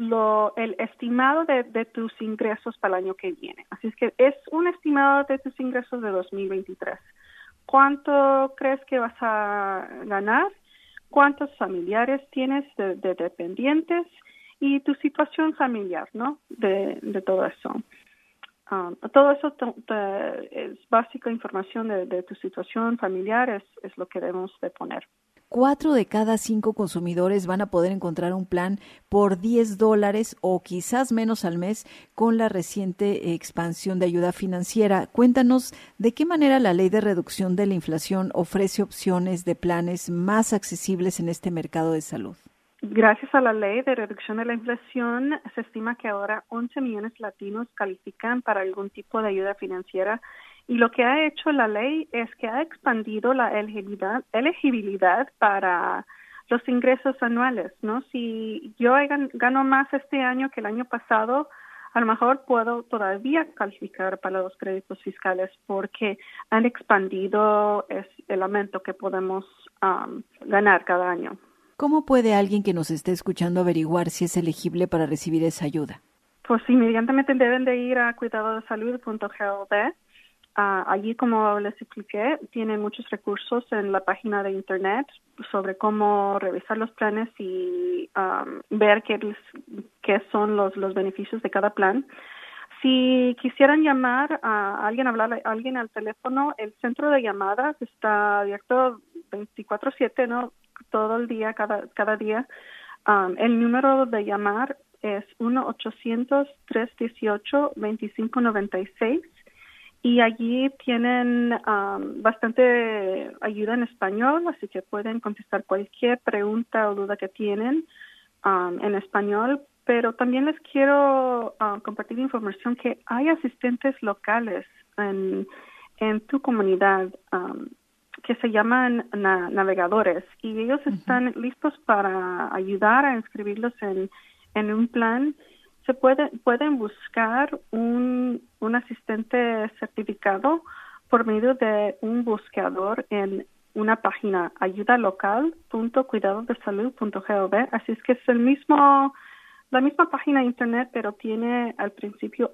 estimado de tus ingresos para el año que viene. Así es que es un estimado de tus ingresos de 2023. ¿Cuánto crees que vas a ganar? ¿Cuántos familiares tienes de dependientes? Y tu situación familiar, ¿no? De todo eso. Todo eso es básica información de tu situación familiar, es lo que debemos de poner. 4 de cada 5 consumidores van a poder encontrar un plan por $10 o quizás menos al mes con la reciente expansión de ayuda financiera. Cuéntanos de qué manera la Ley de Reducción de la Inflación ofrece opciones de planes más accesibles en este mercado de salud. Gracias a la Ley de Reducción de la Inflación, se estima que ahora 11 millones de latinos califican para algún tipo de ayuda financiera. Y lo que ha hecho la ley es que ha expandido la elegibilidad para los ingresos anuales, ¿no? Si yo gano más este año que el año pasado, a lo mejor puedo todavía calificar para los créditos fiscales porque han expandido el aumento que podemos ganar cada año. ¿Cómo puede alguien que nos esté escuchando averiguar si es elegible para recibir esa ayuda? Pues inmediatamente deben de ir a cuidadodesalud.gov. Allí, como les expliqué, tienen muchos recursos en la página de internet sobre cómo revisar los planes y ver qué son los beneficios de cada plan. Si quisieran llamar a alguien, hablar a alguien al teléfono, el centro de llamadas está abierto 24/7, ¿no? Todo el día, cada día. El número de llamar es 1-800-318-2596 y allí tienen bastante ayuda en español, así que pueden contestar cualquier pregunta o duda que tienen en español, pero también les quiero compartir información que hay asistentes locales en tu comunidad que se llaman navegadores y ellos están listos para ayudar a inscribirlos en un plan. Se pueden buscar un asistente certificado por medio de un buscador en una página ayudalocal.cuidadodesalud.gov. Así es que es la misma página de internet, pero tiene al principio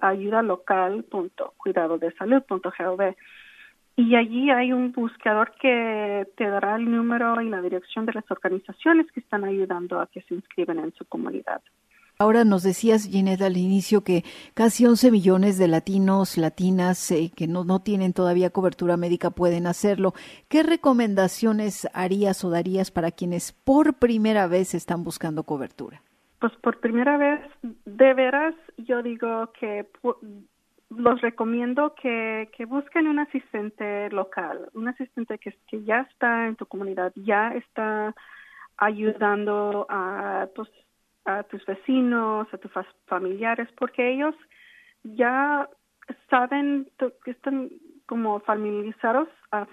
ayudalocal.cuidadodesalud.gov. Y allí hay un buscador que te dará el número y la dirección de las organizaciones que están ayudando a que se inscriban en su comunidad. Ahora nos decías, Ginette, al inicio que casi 11 millones de latinos, latinas que no tienen todavía cobertura médica pueden hacerlo. ¿Qué recomendaciones harías o darías para quienes por primera vez están buscando cobertura? Pues por primera vez, de veras, yo digo que los recomiendo que busquen un asistente local, un asistente que ya está en tu comunidad, ya está ayudando a tus vecinos, a tus familiares, porque ellos ya saben que están como familiarizados.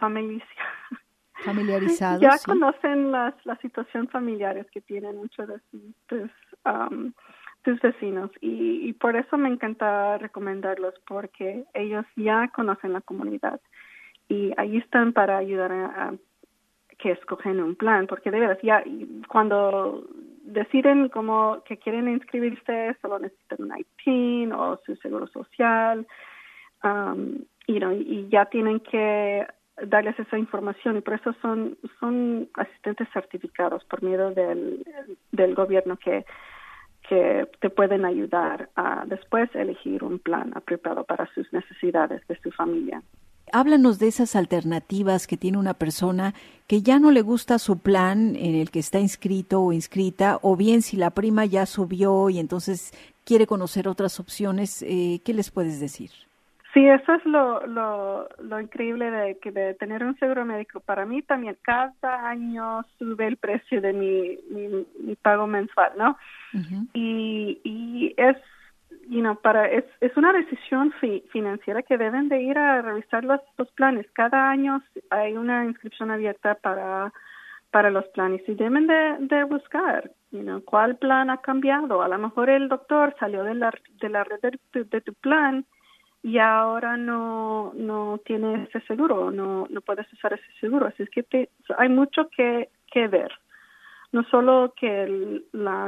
Ya ¿sí? Conocen las situaciones familiares que tienen muchos de tus vecinos y por eso me encanta recomendarlos, porque ellos ya conocen la comunidad y ahí están para ayudar a que escogen un plan, porque de verdad ya cuando deciden como que quieren inscribirse solo necesitan un ITIN o su seguro social, y ya tienen que darles esa información, y por eso son asistentes certificados por medio del gobierno que te pueden ayudar a después elegir un plan apropiado para sus necesidades de su familia. Háblanos de esas alternativas que tiene una persona que ya no le gusta su plan en el que está inscrito o inscrita, o bien si la prima ya subió y entonces quiere conocer otras opciones. ¿Qué les puedes decir? Sí, eso es lo increíble de tener un seguro médico. Para mí también cada año sube el precio de mi pago mensual, ¿no? Uh-huh. Y es es una decisión financiera que deben de ir a revisar los planes. Cada año hay una inscripción abierta para los planes y deben de buscar, cuál plan ha cambiado. A lo mejor el doctor salió de la red de tu plan y ahora no tiene ese seguro, no puedes usar ese seguro. Así es que hay mucho que ver. No solo que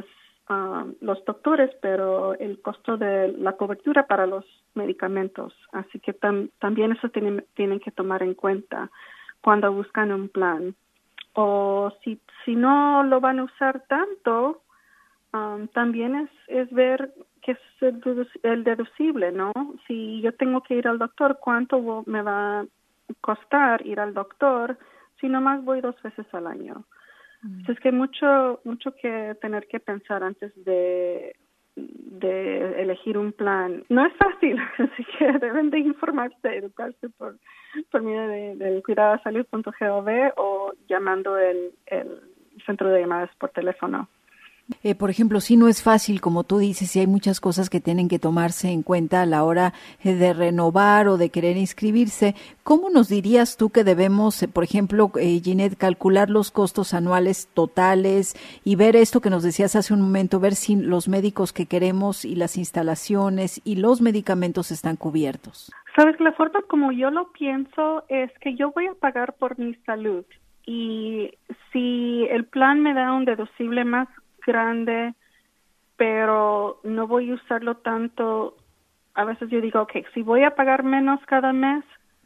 los doctores, pero el costo de la cobertura para los medicamentos. Así que también eso tienen que tomar en cuenta cuando buscan un plan. O si no lo van a usar tanto, también es ver qué es el deducible, ¿no? Si yo tengo que ir al doctor, ¿cuánto me va a costar ir al doctor si nomás voy 2 veces al año? Entonces, que mucho que tener que pensar antes de elegir un plan. No es fácil, así que deben de informarse, educarse por medio del cuidadosalud.gov o llamando el centro de llamadas por teléfono. Por ejemplo, si no es fácil, como tú dices, y hay muchas cosas que tienen que tomarse en cuenta a la hora de renovar o de querer inscribirse. ¿Cómo nos dirías tú que debemos, por ejemplo, Ginette, calcular los costos anuales totales y ver esto que nos decías hace un momento, ver si los médicos que queremos y las instalaciones y los medicamentos están cubiertos? Sabes, la forma como yo lo pienso es que yo voy a pagar por mi salud, y si el plan me da un deducible más grande, pero no voy a usarlo tanto, a veces yo digo, okay, si voy a pagar menos cada mes,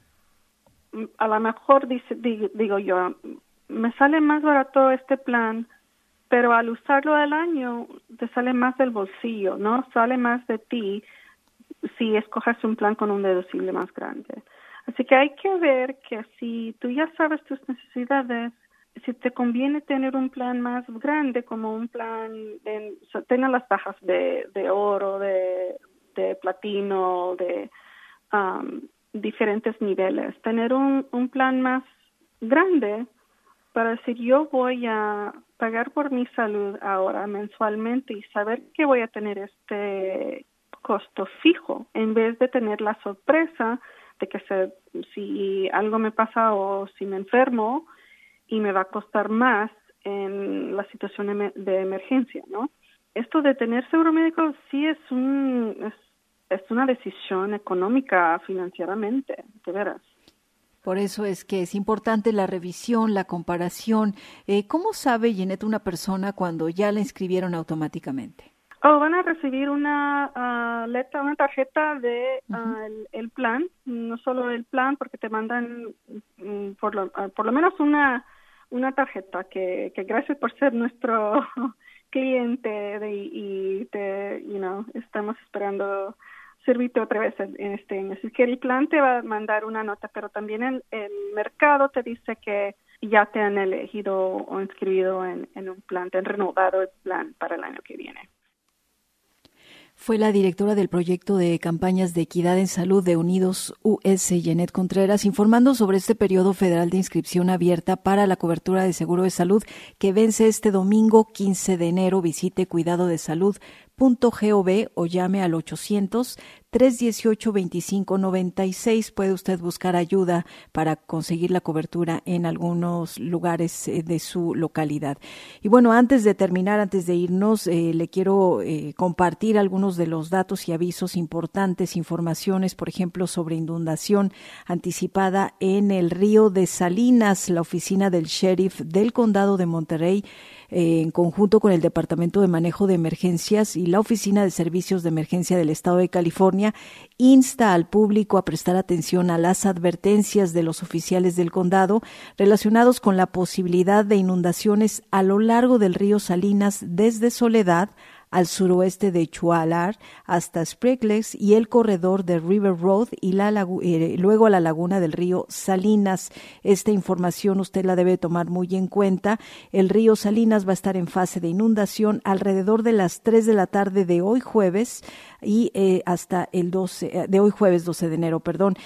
a lo mejor digo yo, me sale más barato este plan, pero al usarlo al año te sale más del bolsillo, ¿no? Sale más de ti si escoges un plan con un deducible más grande. Así que hay que ver que si tú ya sabes tus necesidades, si te conviene tener un plan más grande, como un plan, tenga las cajas de oro, de platino, de diferentes niveles. Tener un plan más grande para decir, yo voy a pagar por mi salud ahora mensualmente y saber que voy a tener este costo fijo, en vez de tener la sorpresa de que si algo me pasa o si me enfermo, y me va a costar más en la situación de emergencia, ¿no? Esto de tener seguro médico sí es una decisión económica financieramente, de veras. Por eso es que es importante la revisión, la comparación. ¿Cómo sabe, Ginette, una persona cuando ya la inscribieron automáticamente? Van a recibir una tarjeta de el plan, no solo el plan, porque te mandan por lo menos una tarjeta que gracias por ser nuestro cliente estamos esperando servirte otra vez en este año. Así que el plan te va a mandar una nota, pero también el mercado te dice que ya te han elegido o inscribido en un plan, te han renovado el plan para el año que viene. Fue la directora del proyecto de campañas de equidad en salud de Unidos US, Janet Contreras, informando sobre este periodo federal de inscripción abierta para la cobertura de seguro de salud que vence este domingo 15 de enero. Visite cuidadodesalud.gov o llame al 800-318-2596. Puede usted buscar ayuda para conseguir la cobertura en algunos lugares de su localidad. Y bueno, antes de terminar, antes de irnos, le quiero compartir algunos de los datos y avisos importantes, informaciones, por ejemplo, sobre inundación anticipada en el río de Salinas. La oficina del sheriff del condado de Monterrey, en conjunto con el Departamento de Manejo de Emergencias y la Oficina de Servicios de Emergencia del Estado de California, insta al público a prestar atención a las advertencias de los oficiales del condado relacionados con la posibilidad de inundaciones a lo largo del río Salinas desde Soledad al suroeste de Chualar hasta Sprinkles y el corredor de River Road y luego a la laguna del río Salinas. Esta información usted la debe tomar muy en cuenta. El río Salinas va a estar en fase de inundación alrededor de las 3 de la tarde de hoy jueves y hasta el 12 de hoy jueves 12 de enero,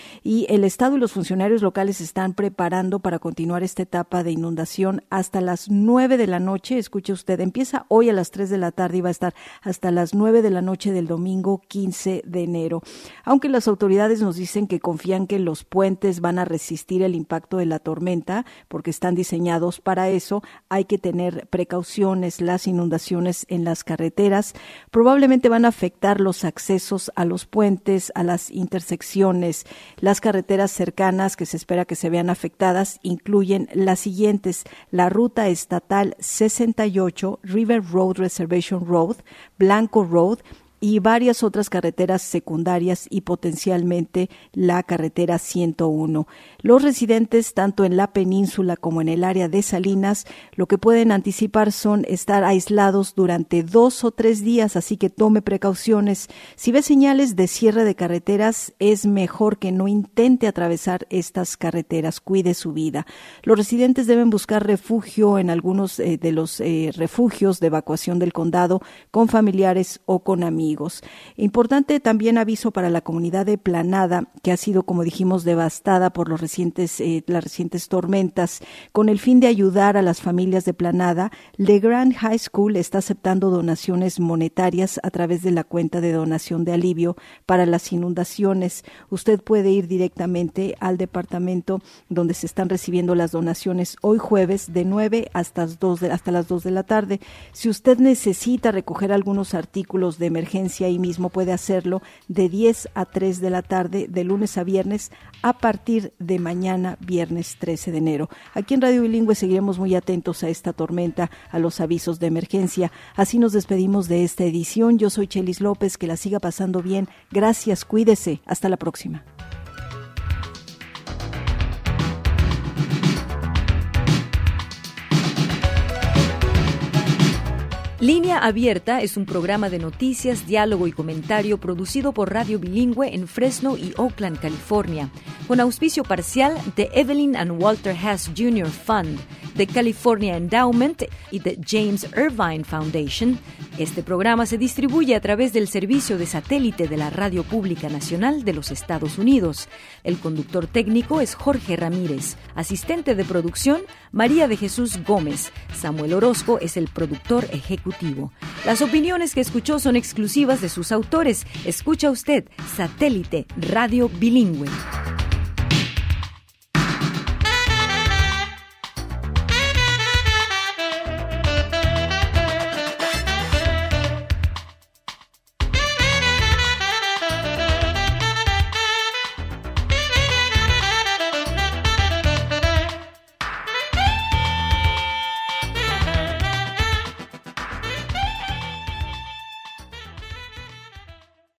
y el estado y los funcionarios locales se están preparando para continuar esta etapa de inundación hasta las 9 de la noche. Escuche usted, empieza hoy a las 3 de la tarde y va a estar hasta las 9 de la noche del domingo 15 de enero. Aunque las autoridades nos dicen que confían que los puentes van a resistir el impacto de la tormenta porque están diseñados para eso, hay que tener precauciones. Las inundaciones en las carreteras probablemente van a afectar los accesos a los puentes, a las intersecciones. Las carreteras cercanas que se espera que se vean afectadas incluyen las siguientes: la ruta estatal 68, River Road Reservation Road, Blanco Road y varias otras carreteras secundarias y potencialmente la carretera 101. Los residentes, tanto en la península como en el área de Salinas, lo que pueden anticipar son estar aislados durante 2 o 3 días, así que tome precauciones. Si ve señales de cierre de carreteras, es mejor que no intente atravesar estas carreteras. Cuide su vida. Los residentes deben buscar refugio en algunos de los refugios de evacuación del condado con familiares o con amigos. Importante también aviso para la comunidad de Planada, que ha sido, como dijimos, devastada por las recientes tormentas. Con el fin de ayudar a las familias de Planada, LeGrand High School está aceptando donaciones monetarias a través de la cuenta de donación de alivio para las inundaciones. Usted puede ir directamente al departamento donde se están recibiendo las donaciones hoy jueves de 9 hasta las 2 de la tarde. Si usted necesita recoger algunos artículos de emergencia, ahí mismo puede hacerlo de 10 a 3 de la tarde de lunes a viernes a partir de mañana, viernes 13 de enero. Aquí en Radio Bilingüe seguiremos muy atentos a esta tormenta, a los avisos de emergencia. Así nos despedimos de esta edición. Yo soy Chelis López, que la siga pasando bien. Gracias, cuídese. Hasta la próxima. Línea Abierta es un programa de noticias, diálogo y comentario producido por Radio Bilingüe en Fresno y Oakland, California, con auspicio parcial de Evelyn and Walter Hess Jr. Fund, de California Endowment y de James Irvine Foundation. Este programa se distribuye a través del servicio de satélite de la Radio Pública Nacional de los Estados Unidos. El conductor técnico es Jorge Ramírez. Asistente de producción, María de Jesús Gómez. Samuel Orozco es el productor ejecutivo. Las opiniones que escuchó son exclusivas de sus autores. Escucha usted Satélite Radio Bilingüe.